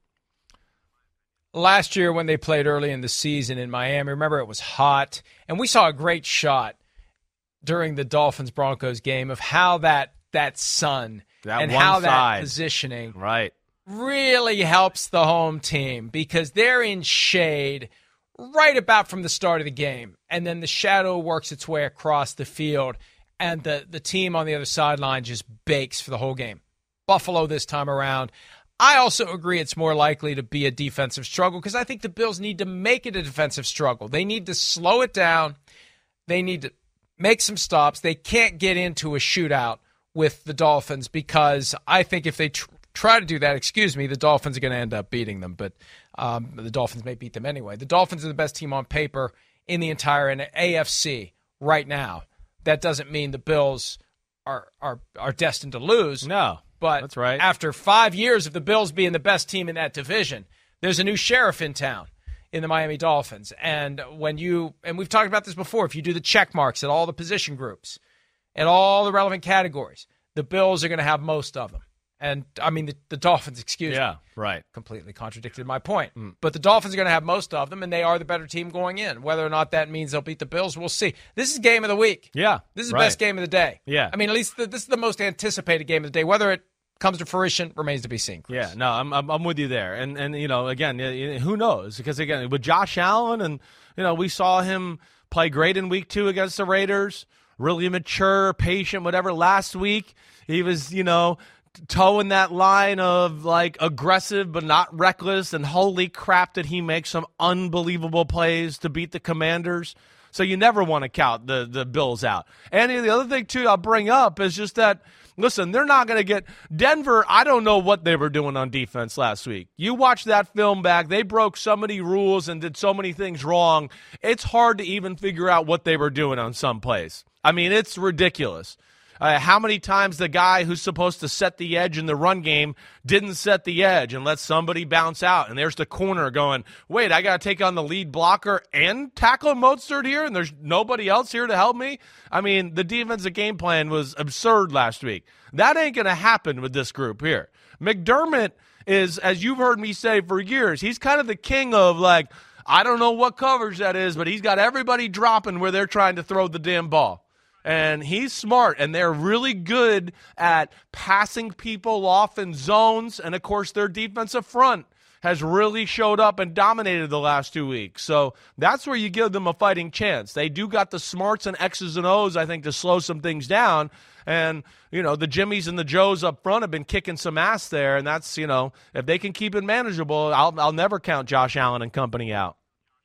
Last year when they played early in the season in Miami, remember it was hot, and we saw a great shot during the Dolphins-Broncos game of how that that sun that and one how side. that positioning right. really helps the home team because they're in shade right about from the start of the game, and then the shadow works its way across the field, and the, the team on the other sideline just bakes for the whole game. Buffalo this time around. I also agree it's more likely to be a defensive struggle because I think the Bills need to make it a defensive struggle. They need to slow it down. They need to make some stops. They can't get into a shootout with the Dolphins because I think if they tr- try to do that, excuse me, the Dolphins are going to end up beating them, but um, the Dolphins may beat them anyway. The Dolphins are the best team on paper in the entire A F C right now. That doesn't mean the Bills are are are destined to lose. No. But that's right. After five years of the Bills being the best team in that division, there's a new sheriff in town in the Miami Dolphins. And when you, and we've talked about this before, if you do the check marks at all the position groups, at all the relevant categories, the Bills are going to have most of them. And, I mean, the, the Dolphins, excuse yeah, me. right. Completely contradicted my point. Mm. But the Dolphins are going to have most of them, and they are the better team going in. Whether or not that means they'll beat the Bills, we'll see. This is game of the week. Yeah, This is right. the best game of the day. Yeah. I mean, at least the, this is the most anticipated game of the day. Whether it comes to fruition remains to be seen, Chris. Yeah, no, I'm, I'm I'm with you there, and and you know, again, who knows? Because again, with Josh Allen, and you know, we saw him play great in week two against the Raiders, really mature, patient, whatever. Last week, he was, you know, towing that line of like aggressive but not reckless, and holy crap, did he make some unbelievable plays to beat the Commanders. So you never want to count the the Bills out. And the other thing too, I'll bring up is just that. Listen, they're not going to get Denver. I don't know what they were doing on defense last week. You watch that film back. They broke so many rules and did so many things wrong. It's hard to even figure out what they were doing on some plays. I mean, it's ridiculous. Uh, how many times the guy who's supposed to set the edge in the run game didn't set the edge and let somebody bounce out, and there's the corner going, wait, I got to take on the lead blocker and tackle Mostert here, and there's nobody else here to help me? I mean, the defensive game plan was absurd last week. That ain't going to happen with this group here. McDermott is, as you've heard me say for years, he's kind of the king of, like, I don't know what coverage that is, but he's got everybody dropping where they're trying to throw the damn ball. And he's smart, and they're really good at passing people off in zones. And, of course, their defensive front has really showed up and dominated the last two weeks. So that's where you give them a fighting chance. They do got the smarts and X's and O's, I think, to slow some things down. And, you know, the Jimmies and the Joes up front have been kicking some ass there. And that's, you know, if they can keep it manageable, I'll, I'll never count Josh Allen and company out.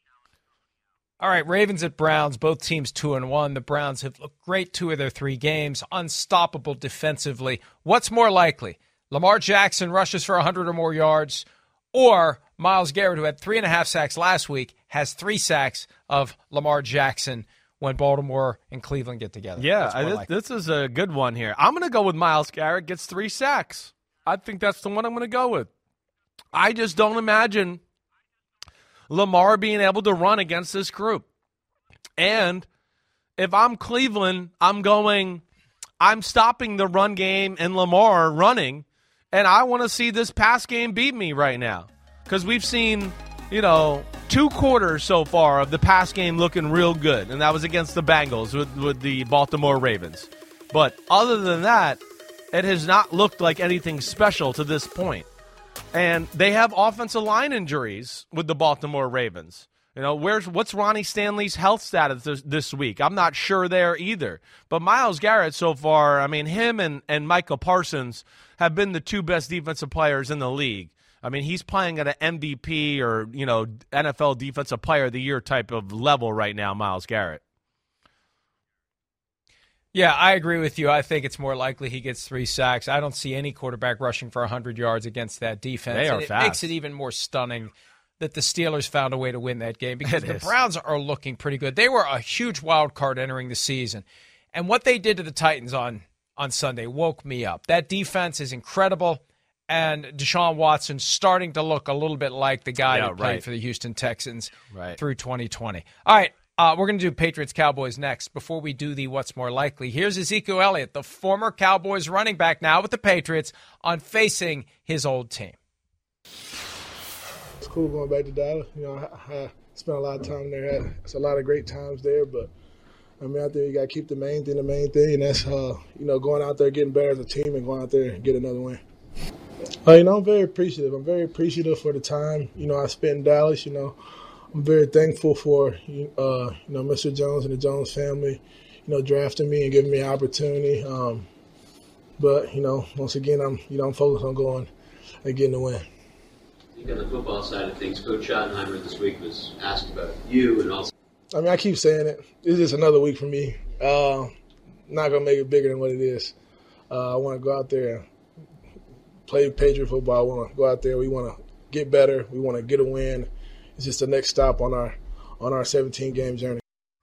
All right, Ravens at Browns, both teams two and one. The Browns have looked great two of their three games, unstoppable defensively. What's more likely? Lamar Jackson rushes for one hundred or more yards, or Myles Garrett, who had three and a half sacks last week, has three sacks of Lamar Jackson when Baltimore and Cleveland get together. Yeah, I, this, this is a good one here. I'm going to go with Myles Garrett gets three sacks. I think that's the one I'm going to go with. I just don't imagine Lamar being able to run against this group. And if I'm Cleveland, I'm going, I'm stopping the run game and Lamar running, and I want to see this pass game beat me right now. Because we've seen, you know, two quarters so far of the pass game looking real good, and that was against the Bengals with, with the Baltimore Ravens. But other than that, it has not looked like anything special to this point. And they have offensive line injuries with the Baltimore Ravens. You know, where's what's Ronnie Stanley's health status this, this week? I'm not sure there either. But Myles Garrett so far, I mean, him and, and Micah Parsons have been the two best defensive players in the league. I mean, he's playing at an M V P or, you know, N F L Defensive Player of the Year type of level right now, Myles Garrett. Yeah, I agree with you. I think it's more likely he gets three sacks. I don't see any quarterback rushing for one hundred yards against that defense. They are and it fast. makes it even more stunning that the Steelers found a way to win that game because the Browns are looking pretty good. They were a huge wild card entering the season. And what they did to the Titans on, on Sunday woke me up. That defense is incredible, and Deshaun Watson's starting to look a little bit like the guy Yeah, that played right. for the Houston Texans Right. through twenty twenty. All right, uh, we're going to do Patriots-Cowboys next. Before we do the What's More Likely, here's Ezekiel Elliott, the former Cowboys running back, now with the Patriots, on facing his old team. It's cool going back to Dallas. You know, I, I spent a lot of time there. It's a lot of great times there, but I mean, I think you got to keep the main thing the main thing, and that's uh, you know, going out there, getting better as a team, and going out there and get another win. Uh, you know, I'm very appreciative. I'm very appreciative for the time you know I spent in Dallas. You know, I'm very thankful for uh, you know Mister Jones and the Jones family, you know, drafting me and giving me an opportunity. Um, but you know, once again, I'm you know I'm focused on going and getting the win. I think on the football side of things, Coach Schottenheimer this week was asked about you and also. I mean, I keep saying it. It's just another week for me. Uh, not going to make it bigger than what it is. Uh, I want to go out there and play Patriot football. I want to go out there. We want to get better. We want to get a win. It's just the next stop on our on our seventeen-game journey.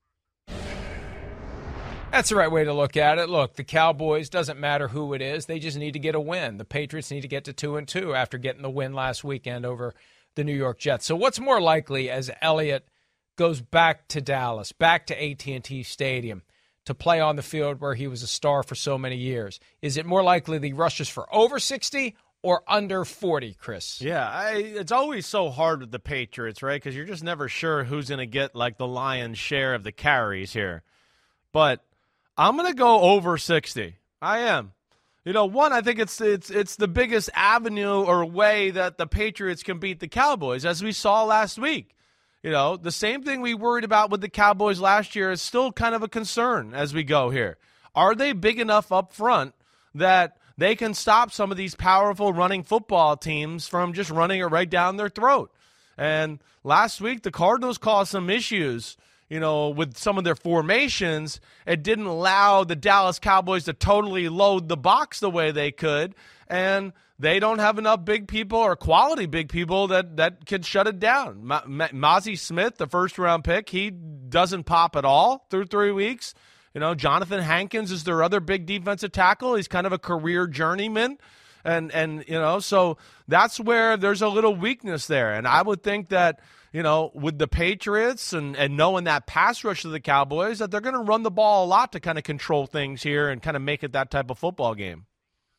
That's the right way to look at it. Look, the Cowboys, doesn't matter who it is, they just need to get a win. The Patriots need to get to two and two after getting the win last weekend over the New York Jets. So what's more likely as Elliott goes back to Dallas, back to A T and T Stadium to play on the field where he was a star for so many years? Is it more likely that he rushes for over sixty or under forty, Chris? Yeah, I, it's always so hard with the Patriots, right? Because you're just never sure who's going to get like the lion's share of the carries here. But I'm going to go over sixty. I am. You know, one, I think it's it's it's the biggest avenue or way that the Patriots can beat the Cowboys, as we saw last week. You know, the same thing we worried about with the Cowboys last year is still kind of a concern as we go here. Are they big enough up front that they can stop some of these powerful running football teams from just running it right down their throat? And last week, the Cardinals caused some issues, you know, with some of their formations. It didn't allow the Dallas Cowboys to totally load the box the way they could. And they don't have enough big people or quality big people that, that can shut it down. Ma- Ma- Mozzie Smith, the first-round pick, he doesn't pop at all through three weeks. You know, Jonathan Hankins is their other big defensive tackle. He's kind of a career journeyman. And, and you know, so that's where there's a little weakness there. And I would think that, you know, with the Patriots and, and knowing that pass rush of the Cowboys, that they're going to run the ball a lot to kind of control things here and kind of make it that type of football game.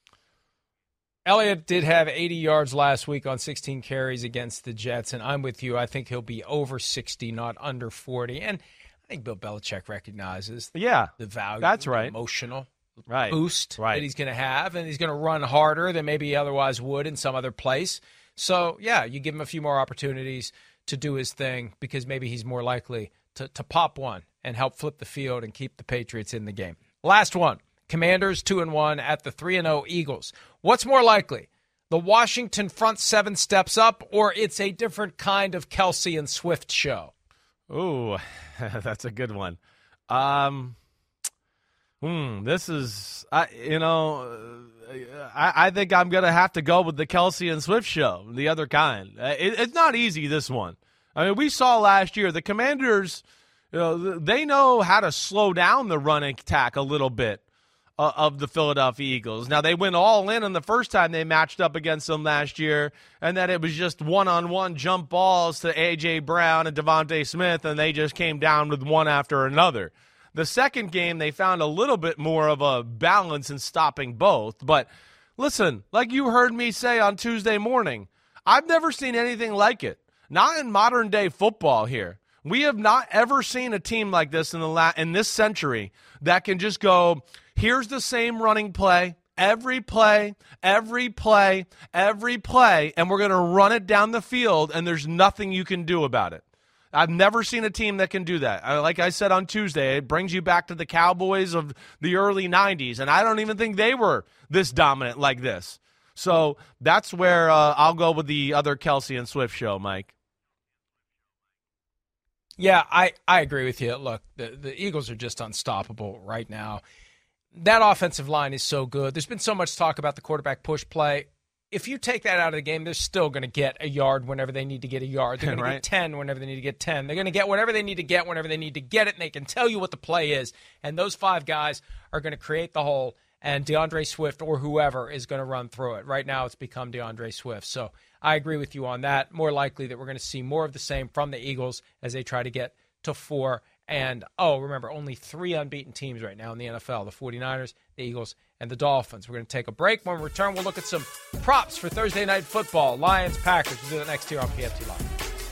Elliott did have eighty yards last week on sixteen carries against the Jets, and I'm with you. I think he'll be over sixty, not under forty. And I think Bill Belichick recognizes yeah, the value, that's right. the emotional right. boost right. that he's going to have, and he's going to run harder than maybe he otherwise would in some other place. So, yeah, you give him a few more opportunities to do his thing because maybe he's more likely to, to pop one and help flip the field and keep the Patriots in the game. Last one. Commanders two and one at the three and oh Eagles. What's more likely? The Washington front seven steps up, or it's a different kind of Kelsey and Swift show? Ooh, that's a good one. Um, hmm, this is, I, you know, I, I think I'm going to have to go with the Kelsey and Swift show, the other kind. It, it's not easy, this one. I mean, we saw last year the Commanders, you know, they know how to slow down the running attack a little bit. Uh, of the Philadelphia Eagles. Now, they went all in on the first time they matched up against them last year, and that it was just one-on-one jump balls to A J. Brown and Devontae Smith, and they just came down with one after another. The second game, they found a little bit more of a balance in stopping both. But listen, like you heard me say on Tuesday morning, I've never seen anything like it. Not in modern-day football here. We have not ever seen a team like this in the la- in this century that can just go, here's the same running play, every play, every play, every play, and we're going to run it down the field, and there's nothing you can do about it. I've never seen a team that can do that. Like I said on Tuesday, it brings you back to the Cowboys of the early nineties, and I don't even think they were this dominant like this. So that's where uh, I'll go with the other Kelsey and Swift show, Mike. Yeah, I, I agree with you. Look, the, the Eagles are just unstoppable right now. that offensive line is so good. There's been so much talk about the quarterback push play. If you take that out of the game, they're still going to get a yard whenever they need to get a yard. They're going right. to get ten whenever they need to get ten. They're going to get whatever they need to get whenever they need to get it, and they can tell you what the play is. And those five guys are going to create the hole, and DeAndre Swift or whoever is going to run through it. Right now it's become DeAndre Swift. So I agree with you on that. More likely that we're going to see more of the same from the Eagles as they try to get to four. And, oh, remember, only three unbeaten teams right now in the N F L, the 49ers, the Eagles, and the Dolphins. We're going to take a break. When we return, we'll look at some props for Thursday Night Football, Lions, Packers. We'll do that next here on P F T Live.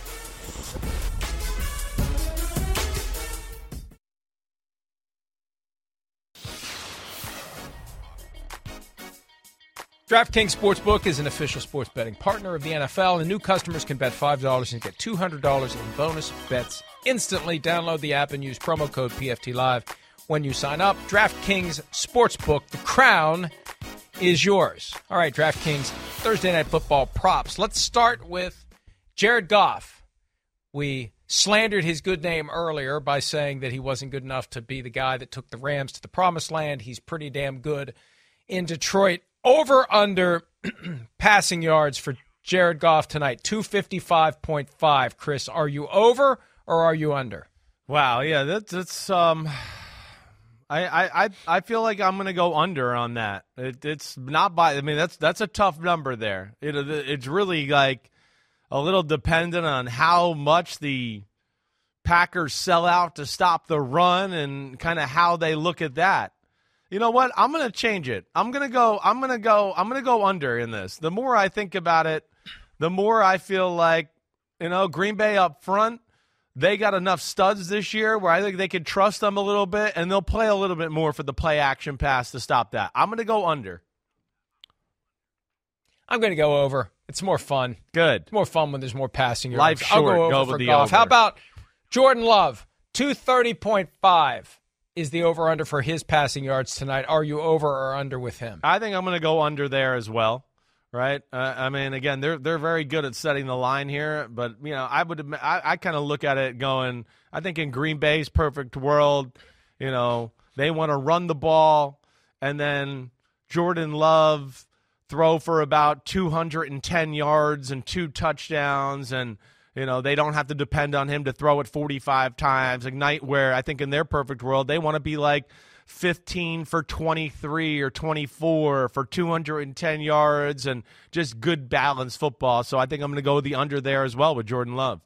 DraftKings Sportsbook is an official sports betting partner of the N F L, and new customers can bet five dollars and get two hundred dollars in bonus bets instantly. Download the app and use promo code P F T Live when you sign up. DraftKings Sportsbook, the crown is yours. All right, DraftKings Thursday Night Football props. Let's start with Jared Goff. We slandered his good name earlier by saying that he wasn't good enough to be the guy that took the Rams to the promised land. He's pretty damn good in Detroit. Over under passing yards for Jared Goff tonight, two fifty-five point five. Chris, are you over or are you under? Wow, yeah, that's, that's um, I, I, I feel like I'm going to go under on that. It, it's not by, I mean, that's that's a tough number there. It, it's really like a little dependent on how much the Packers sell out to stop the run and kind of how they look at that. You know what? I'm going to change it. I'm going to go I'm going to go I'm going to go under in this. The more I think about it, the more I feel like, you know, Green Bay up front, they got enough studs this year where I think they can trust them a little bit, and they'll play a little bit more for the play action pass to stop that. I'm going to go under. I'm going to go over. It's more fun. Good. It's more fun when there's more passing yards. Life's short. I'll go over go for with the Goff. over. How about Jordan Love? two thirty point five. Is the over-under for his passing yards tonight. Are you over or under with him? I think I'm going to go under there as well, right? Uh, I mean, again, they're they're very good at setting the line here, but, you know, I would I, I kind of look at it going, I think in Green Bay's perfect world, you know, they want to run the ball, and then Jordan Love throw for about two hundred ten yards and two touchdowns, and you know, they don't have to depend on him to throw it forty-five times. Ignite, where I think in their perfect world, they want to be like fifteen for twenty-three or twenty-four for two hundred ten yards and just good balanced football. So I think I'm going to go with the under there as well with Jordan Love.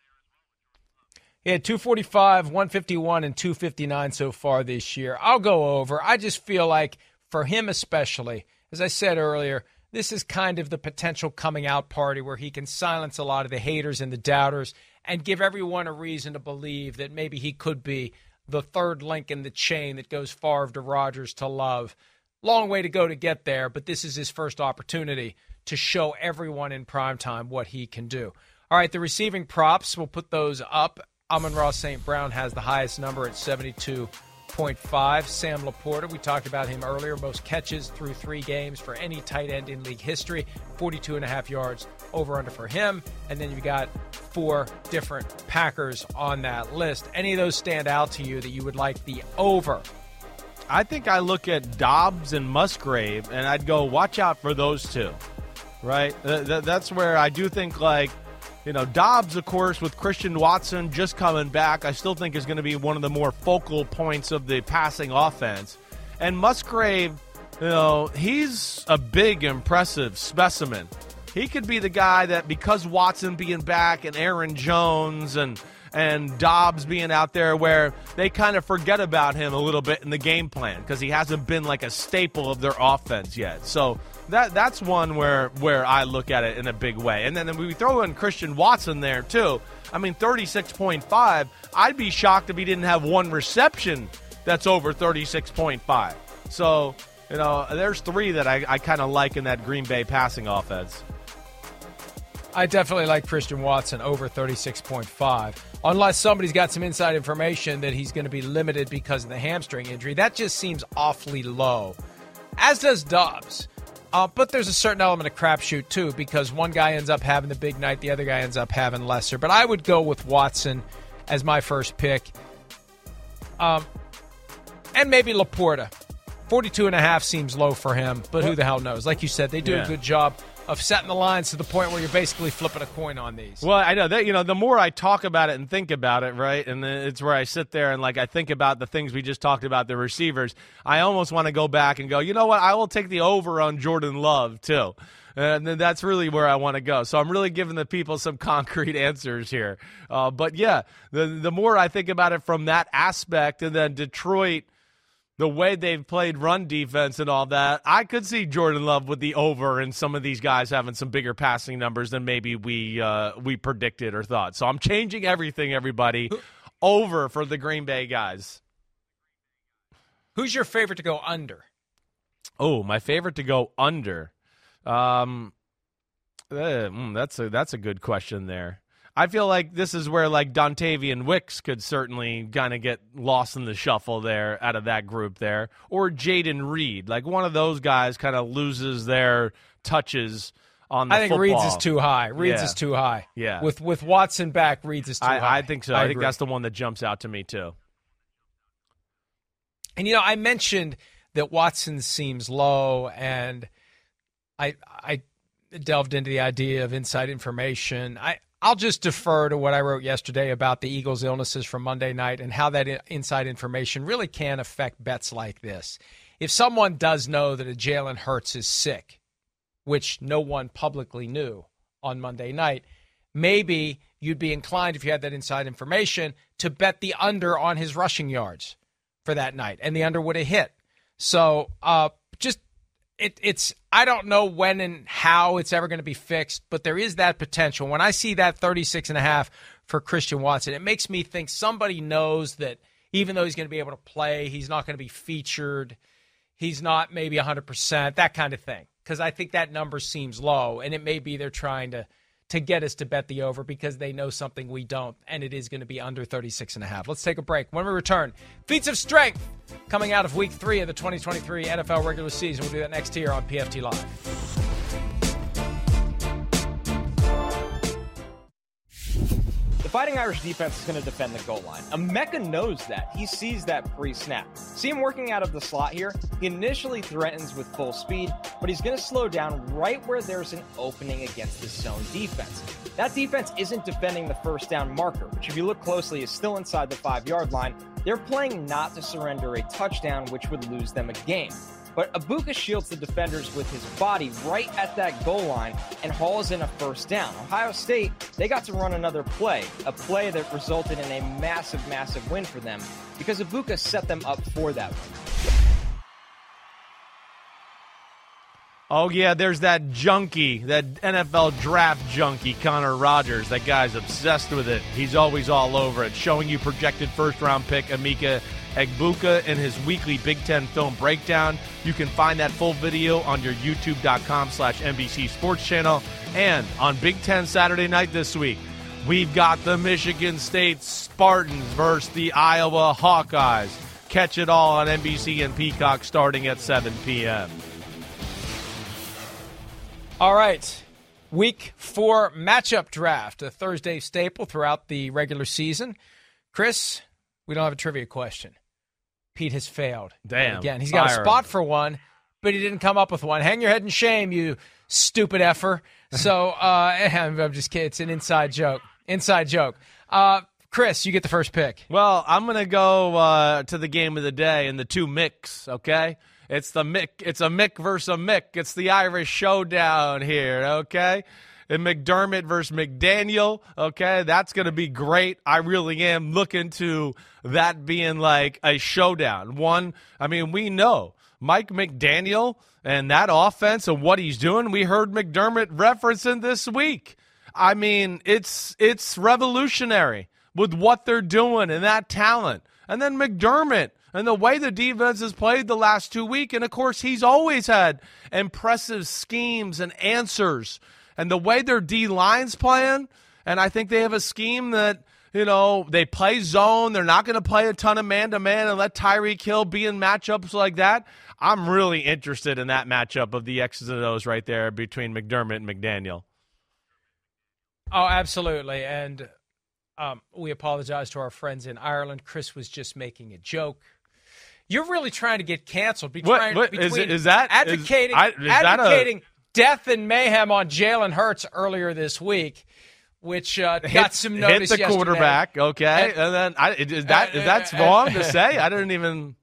Yeah, two forty-five, one fifty-one, and two fifty-nine so far this year. I'll go over. I just feel like for him especially, as I said earlier, this is kind of the potential coming out party where he can silence a lot of the haters and the doubters and give everyone a reason to believe that maybe he could be the third link in the chain that goes Favre to Rodgers to Love. Long way to go to get there, but this is his first opportunity to show everyone in primetime what he can do. All right, the receiving props, we'll put those up. Amon-Ra Saint Brown has the highest number at seventy-two point five. Sam Laporta, we talked about him earlier, most catches through three games for any tight end in league history, forty-two and a half yards over under for him. And then you've got four different Packers on that list. Any of those stand out to you that you would like the over? I think I look at Dobbs and Musgrave, and I'd go, watch out for those two, right? Th- th- that's where I do think, like, you know, Dobbs, of course, with Christian Watson just coming back, I still think is going to be one of the more focal points of the passing offense. And Musgrave, you know, he's a big, impressive specimen. He could be the guy that, because Watson being back and Aaron Jones and and Dobbs being out there, where they kind of forget about him a little bit in the game plan because he hasn't been like a staple of their offense yet. So that that's one where where I look at it in a big way. And then we throw in Christian Watson there too. I mean, thirty-six point five, I'd be shocked if he didn't have one reception that's over thirty-six point five. So, you know, there's three that I, I kind of like in that Green Bay passing offense. I definitely like Christian Watson over thirty-six point five. Unless somebody's got some inside information that he's going to be limited because of the hamstring injury. That just seems awfully low, as does Dobbs. Uh, but there's a certain element of crapshoot, too, because one guy ends up having the big night, the other guy ends up having lesser. But I would go with Watson as my first pick. Um, and maybe Laporta. forty-two and a half seems low for him, but who the hell knows? Like you said, they do Yeah. a good job of setting the lines to the point where you're basically flipping a coin on these. Well, I know that, you know, the more I talk about it and think about it, right, and then it's where I sit there and, like, I think about the things we just talked about, the receivers, I almost want to go back and go, you know what, I will take the over on Jordan Love, too. And then that's really where I want to go. So I'm really giving the people some concrete answers here. Uh, but, yeah, the the more I think about it from that aspect, and then Detroit, the way they've played run defense and all that, I could see Jordan Love with the over and some of these guys having some bigger passing numbers than maybe we uh, we predicted or thought. So I'm changing everything, everybody. Over for the Green Bay guys. Who's your favorite to go under? Oh, my favorite to go under. Um, uh, mm, that's a that's a good question there. I feel like this is where, like, Dontavian Wicks could certainly kind of get lost in the shuffle there out of that group there. Or Jaden Reed. Like, one of those guys kind of loses their touches on the I think football. Reed's is too high. Reed's Yeah. is too high. Yeah. With with Watson back, Reed's is too I, high. I think so. I, I, think agree. that's the one that jumps out to me, too. And, you know, I mentioned that Watson seems low, and I I delved into the idea of inside information. I, I'll just defer to what I wrote yesterday about the Eagles' illnesses from Monday night and how that inside information really can affect bets like this. If someone does know that a Jalen Hurts is sick, which no one publicly knew on Monday night, maybe you'd be inclined, if you had that inside information, to bet the under on his rushing yards for that night, and the under would have hit. So uh, just it, it's I don't know when and how it's ever going to be fixed, but there is that potential. When I see that thirty-six and a half for Christian Watson, it makes me think somebody knows that even though he's going to be able to play, he's not going to be featured. He's not maybe one hundred percent, that kind of thing. Because I think that number seems low, and it may be they're trying to to get us to bet the over because they know something we don't, and it is going to be under thirty-six and a half. Let's take a break. When we return, feats of strength coming out of week three of the twenty twenty-three N F L regular season. We'll do that next here on P F T Live. The Fighting Irish defense is going to defend the goal line. Emeka knows that. He sees that pre-snap. See him working out of the slot here? He initially threatens with full speed, but he's going to slow down right where there's an opening against the zone defense. That defense isn't defending the first down marker, which if you look closely is still inside the five-yard line. They're playing not to surrender a touchdown, which would lose them a game. But Ibuka shields the defenders with his body right at that goal line and hauls in a first down. Ohio State, they got to run another play, a play that resulted in a massive, massive win for them because Ibuka set them up for that win. Oh, yeah, there's that junkie, that N F L draft junkie, Connor Rogers. That guy's obsessed with it. He's always all over it, showing you projected first-round pick Emeka Egbuka in his weekly Big Ten film breakdown. You can find that full video on your youtube.com slash NBC Sports channel. And on Big Ten Saturday night this week, we've got the Michigan State Spartans versus the Iowa Hawkeyes. Catch it all on N B C and Peacock starting at seven p.m. All right. Week four matchup draft, a Thursday staple throughout the regular season. Chris, we don't have a trivia question. Pete has failed. Damn. Again, he's got Fire a spot him. for one, but he didn't come up with one. Hang your head in shame, you stupid effer. So, uh, I'm just kidding. It's an inside joke. Inside joke. Uh, Chris, you get the first pick. Well, I'm going to go uh, to the game of the day and the two Micks, okay? It's the Mick. It's a Mick versus a Mick. It's the Irish showdown here, okay? And McDermott versus McDaniel, okay? That's going to be great. I really am looking to that being like a showdown. One, I mean, we know Mike McDaniel and that offense and what he's doing. We heard McDermott referencing this week. I mean, it's it's revolutionary with what they're doing and that talent. And then McDermott and the way the defense has played the last two weeks. And, of course, he's always had impressive schemes and answers. And the way their D-line's playing, and I think they have a scheme that, you know, they play zone. They're not going to play a ton of man-to-man and let Tyreek Hill be in matchups like that. I'm really interested in that matchup of the X's and O's right there between McDermott and McDaniel. Oh, absolutely. And um, we apologize to our friends in Ireland. Chris was just making a joke. You're really trying to get canceled. Be What- trying, what- between is it- is that- is- advocating, I- is that a- advocating death and mayhem on Jalen Hurts earlier this week, which uh, got hit, some hit notice the yesterday. quarterback, okay, and, And- then I, is that is that's wrong to say? I didn't even.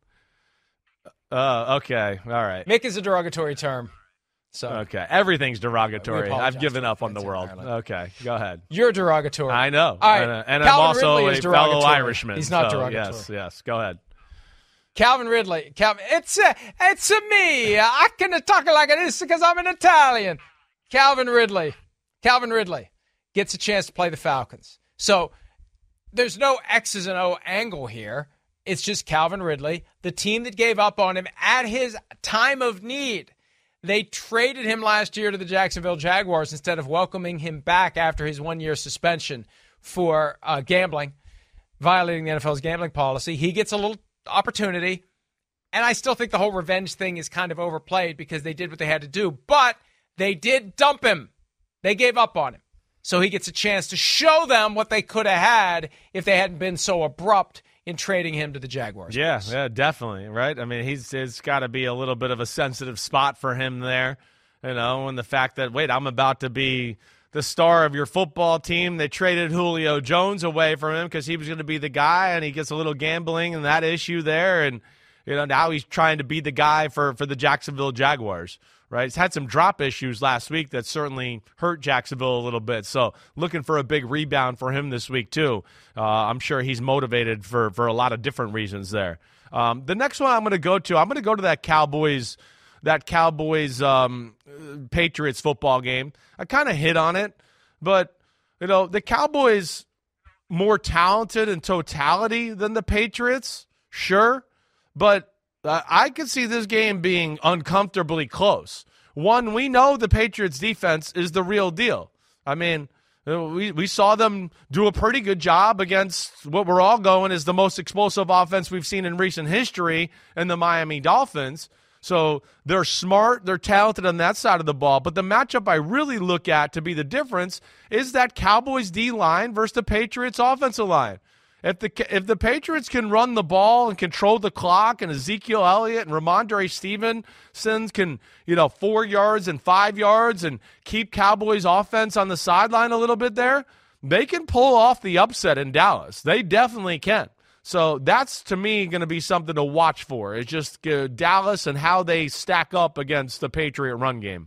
Uh, okay, all right. Mick is a derogatory term. So Okay, everything's derogatory. We apologize I've given for up on the fans in world. Ireland. Okay, go ahead. You're derogatory. I know. All right. And, uh, and I'm Calvin also Ridley a is fellow derogatory. Irishman. He's not so, derogatory. Yes, yes. Go ahead. Calvin Ridley. Calvin, it's a, it's a me. I can talk like this because I'm an Italian. Calvin Ridley. Calvin Ridley gets a chance to play the Falcons. So there's no X's and O angle here. It's just Calvin Ridley, the team that gave up on him at his time of need. They traded him last year to the Jacksonville Jaguars instead of welcoming him back after his one-year suspension for uh, gambling, violating the N F L's gambling policy. He gets a little opportunity, and I still think the whole revenge thing is kind of overplayed because they did what they had to do, but they did dump him. They gave up on him. So he gets a chance to show them what they could have had if they hadn't been so abrupt in trading him to the Jaguars. Yeah, yeah, definitely, right? I mean, he's it's got to be a little bit of a sensitive spot for him there, you know, and the fact that, wait, I'm about to be the star of your football team. They traded Julio Jones away from him because he was going to be the guy, and he gets a little gambling and that issue there, and, you know, now he's trying to be the guy for, for the Jacksonville Jaguars. Right, he's had some drop issues last week that certainly hurt Jacksonville a little bit. So looking for a big rebound for him this week too. Uh, I'm sure he's motivated for for a lot of different reasons there. Um, the next one I'm going to go to, I'm going to go to that Cowboys, that Cowboys um, Patriots football game. I kind of hit on it, but you know the Cowboys more talented in totality than the Patriots, sure, but. Uh, I could see this game being uncomfortably close. One, we know the Patriots defense is the real deal. I mean, we, we saw them do a pretty good job against what we're all going is the most explosive offense we've seen in recent history in the Miami Dolphins. So they're smart, they're talented on that side of the ball. But the matchup I really look at to be the difference is that Cowboys D-line versus the Patriots offensive line. If the if the Patriots can run the ball and control the clock, and Ezekiel Elliott and Ramondre Stevenson can, you know, four yards and five yards and keep Cowboys offense on the sideline a little bit there, they can pull off the upset in Dallas. They definitely can. So that's, to me, going to be something to watch for. It's just uh, Dallas and how they stack up against the Patriot run game.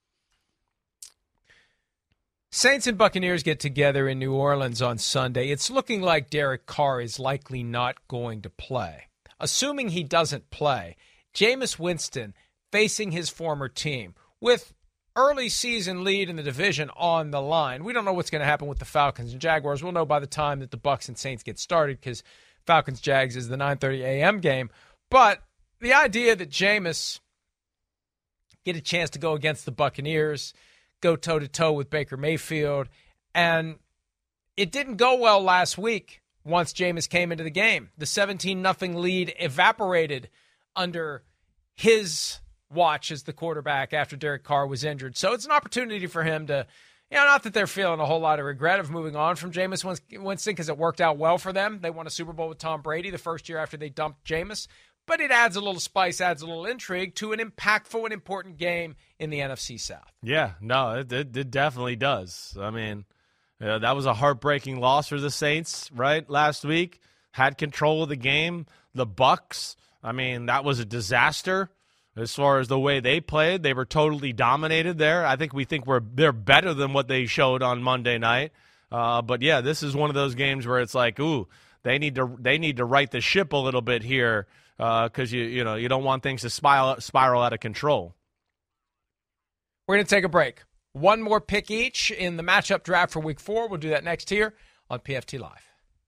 Saints and Buccaneers get together in New Orleans on Sunday. It's looking like Derek Carr is likely not going to play. Assuming he doesn't play, Jameis Winston facing his former team with early season lead in the division on the line. We don't know what's going to happen with the Falcons and Jaguars. We'll know by the time that the Bucs and Saints get started because Falcons-Jags is the nine thirty a.m. game. But the idea that Jameis get a chance to go against the Buccaneers, go toe-to-toe with Baker Mayfield. And it didn't go well last week once Jameis came into the game. The seventeen nothing lead evaporated under his watch as the quarterback after Derek Carr was injured. So it's an opportunity for him to, you know, not that they're feeling a whole lot of regret of moving on from Jameis Winston because it worked out well for them. They won a Super Bowl with Tom Brady the first year after they dumped Jameis. But it adds a little spice, adds a little intrigue to an impactful and important game in the N F C South. Yeah, no, it, it, it definitely does. I mean, you know, that was a heartbreaking loss for the Saints, right, last week. Had control of the game. The Bucs, I mean, that was a disaster as far as the way they played. They were totally dominated there. I think we think we're they're better than what they showed on Monday night. Uh, but, yeah, this is one of those games where it's like, ooh, they need to they need to right the ship a little bit here. Because uh, you you know you don't want things to spiral spiral out of control. We're going to take a break. One more pick each in the matchup draft for Week Four. We'll do that next here on P F T Live.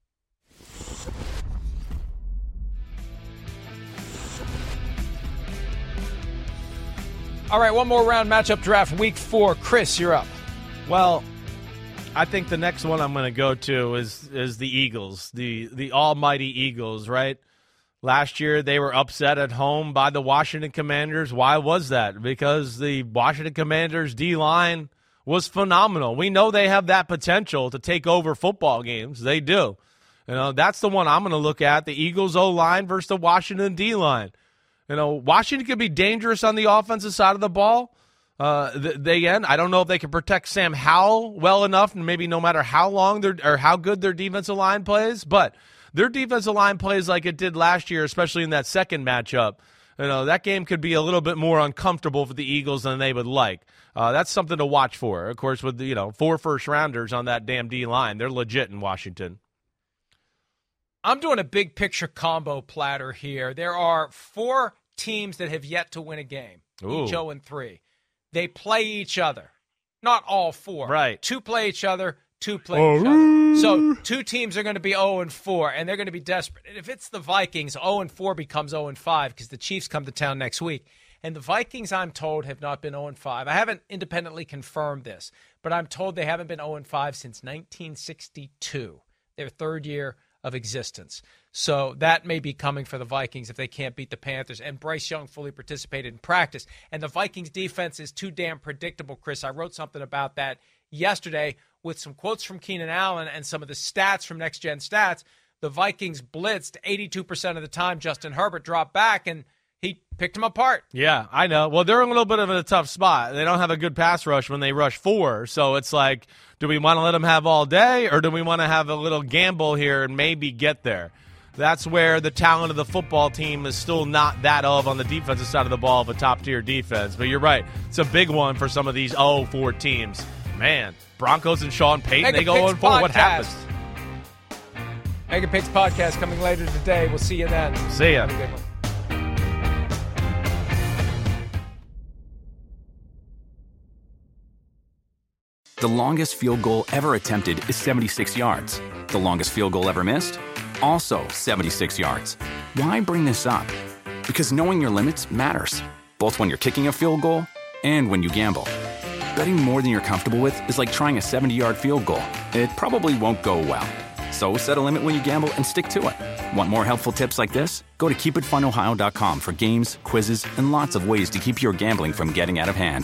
All right, one more round matchup draft Week Four. Chris, you're up. Well, I think the next one I'm going to go to is is the Eagles, the the almighty Eagles, right? Last year, they were upset at home by the Washington Commanders. Why was that? Because the Washington Commanders' D-line was phenomenal. We know they have that potential to take over football games. They do. You know, that's the one I'm going to look at, the Eagles O-line versus the Washington D-line. You know, Washington could be dangerous on the offensive side of the ball. Uh, they end. I don't know if they can protect Sam Howell well enough, maybe no matter how long their or how good their defensive line plays, but their defensive line plays like it did last year, especially in that second matchup. You know, that game could be a little bit more uncomfortable for the Eagles than they would like. Uh, that's something to watch for. Of course, with the, you know, four first-rounders on that damn D-line, they're legit in Washington. I'm doing a big picture combo platter here. There are four teams that have yet to win a game, Ooh. each oh and three. They play each other. Not all four. Right. Two play each other, two play Oh. each other. So two teams are going to be oh and four, and they're going to be desperate. And if it's the Vikings, oh and four becomes oh and five because the Chiefs come to town next week. And the Vikings, I'm told, have not been oh and five. I haven't independently confirmed this, but I'm told they haven't been oh and five since nineteen sixty-two, their third year of existence. So that may be coming for the Vikings if they can't beat the Panthers. And Bryce Young fully participated in practice. And the Vikings defense is too damn predictable, Chris. I wrote something about that yesterday with some quotes from Keenan Allen and some of the stats from Next Gen Stats. The Vikings blitzed eighty-two percent of the time. Justin Herbert dropped back, and he picked him apart. Yeah, I know. Well, they're in a little bit of a tough spot. They don't have a good pass rush when they rush four. So it's like, do we want to let them have all day, or do we want to have a little gamble here and maybe get there? That's where the talent of the football team is still not that of on the defensive side of the ball of a top-tier defense. But you're right. It's a big one for some of these oh and four teams. Man, Broncos and Sean Payton, Mega they go Picks oh and four. What podcast. happens? Mega Picks podcast coming later today. We'll see you then. See ya. Have a good one. The longest field goal ever attempted is seventy-six yards. The longest field goal ever missed? Also seventy-six yards. Why bring this up? Because knowing your limits matters, both when you're kicking a field goal and when you gamble. Betting more than you're comfortable with is like trying a seventy-yard field goal. It probably won't go well. So set a limit when you gamble and stick to it. Want more helpful tips like this? Go to keep it fun ohio dot com for games, quizzes, and lots of ways to keep your gambling from getting out of hand.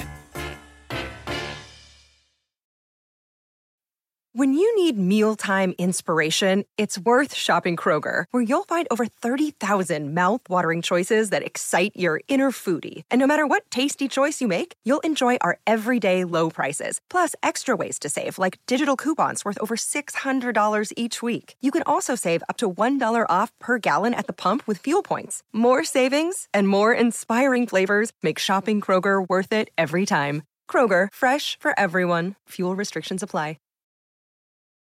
When you need mealtime inspiration, it's worth shopping Kroger, where you'll find over thirty thousand mouth-watering choices that excite your inner foodie. And no matter what tasty choice you make, you'll enjoy our everyday low prices, plus extra ways to save, like digital coupons worth over six hundred dollars each week. You can also save up to one dollar off per gallon at the pump with fuel points. More savings and more inspiring flavors make shopping Kroger worth it every time. Kroger, fresh for everyone. Fuel restrictions apply.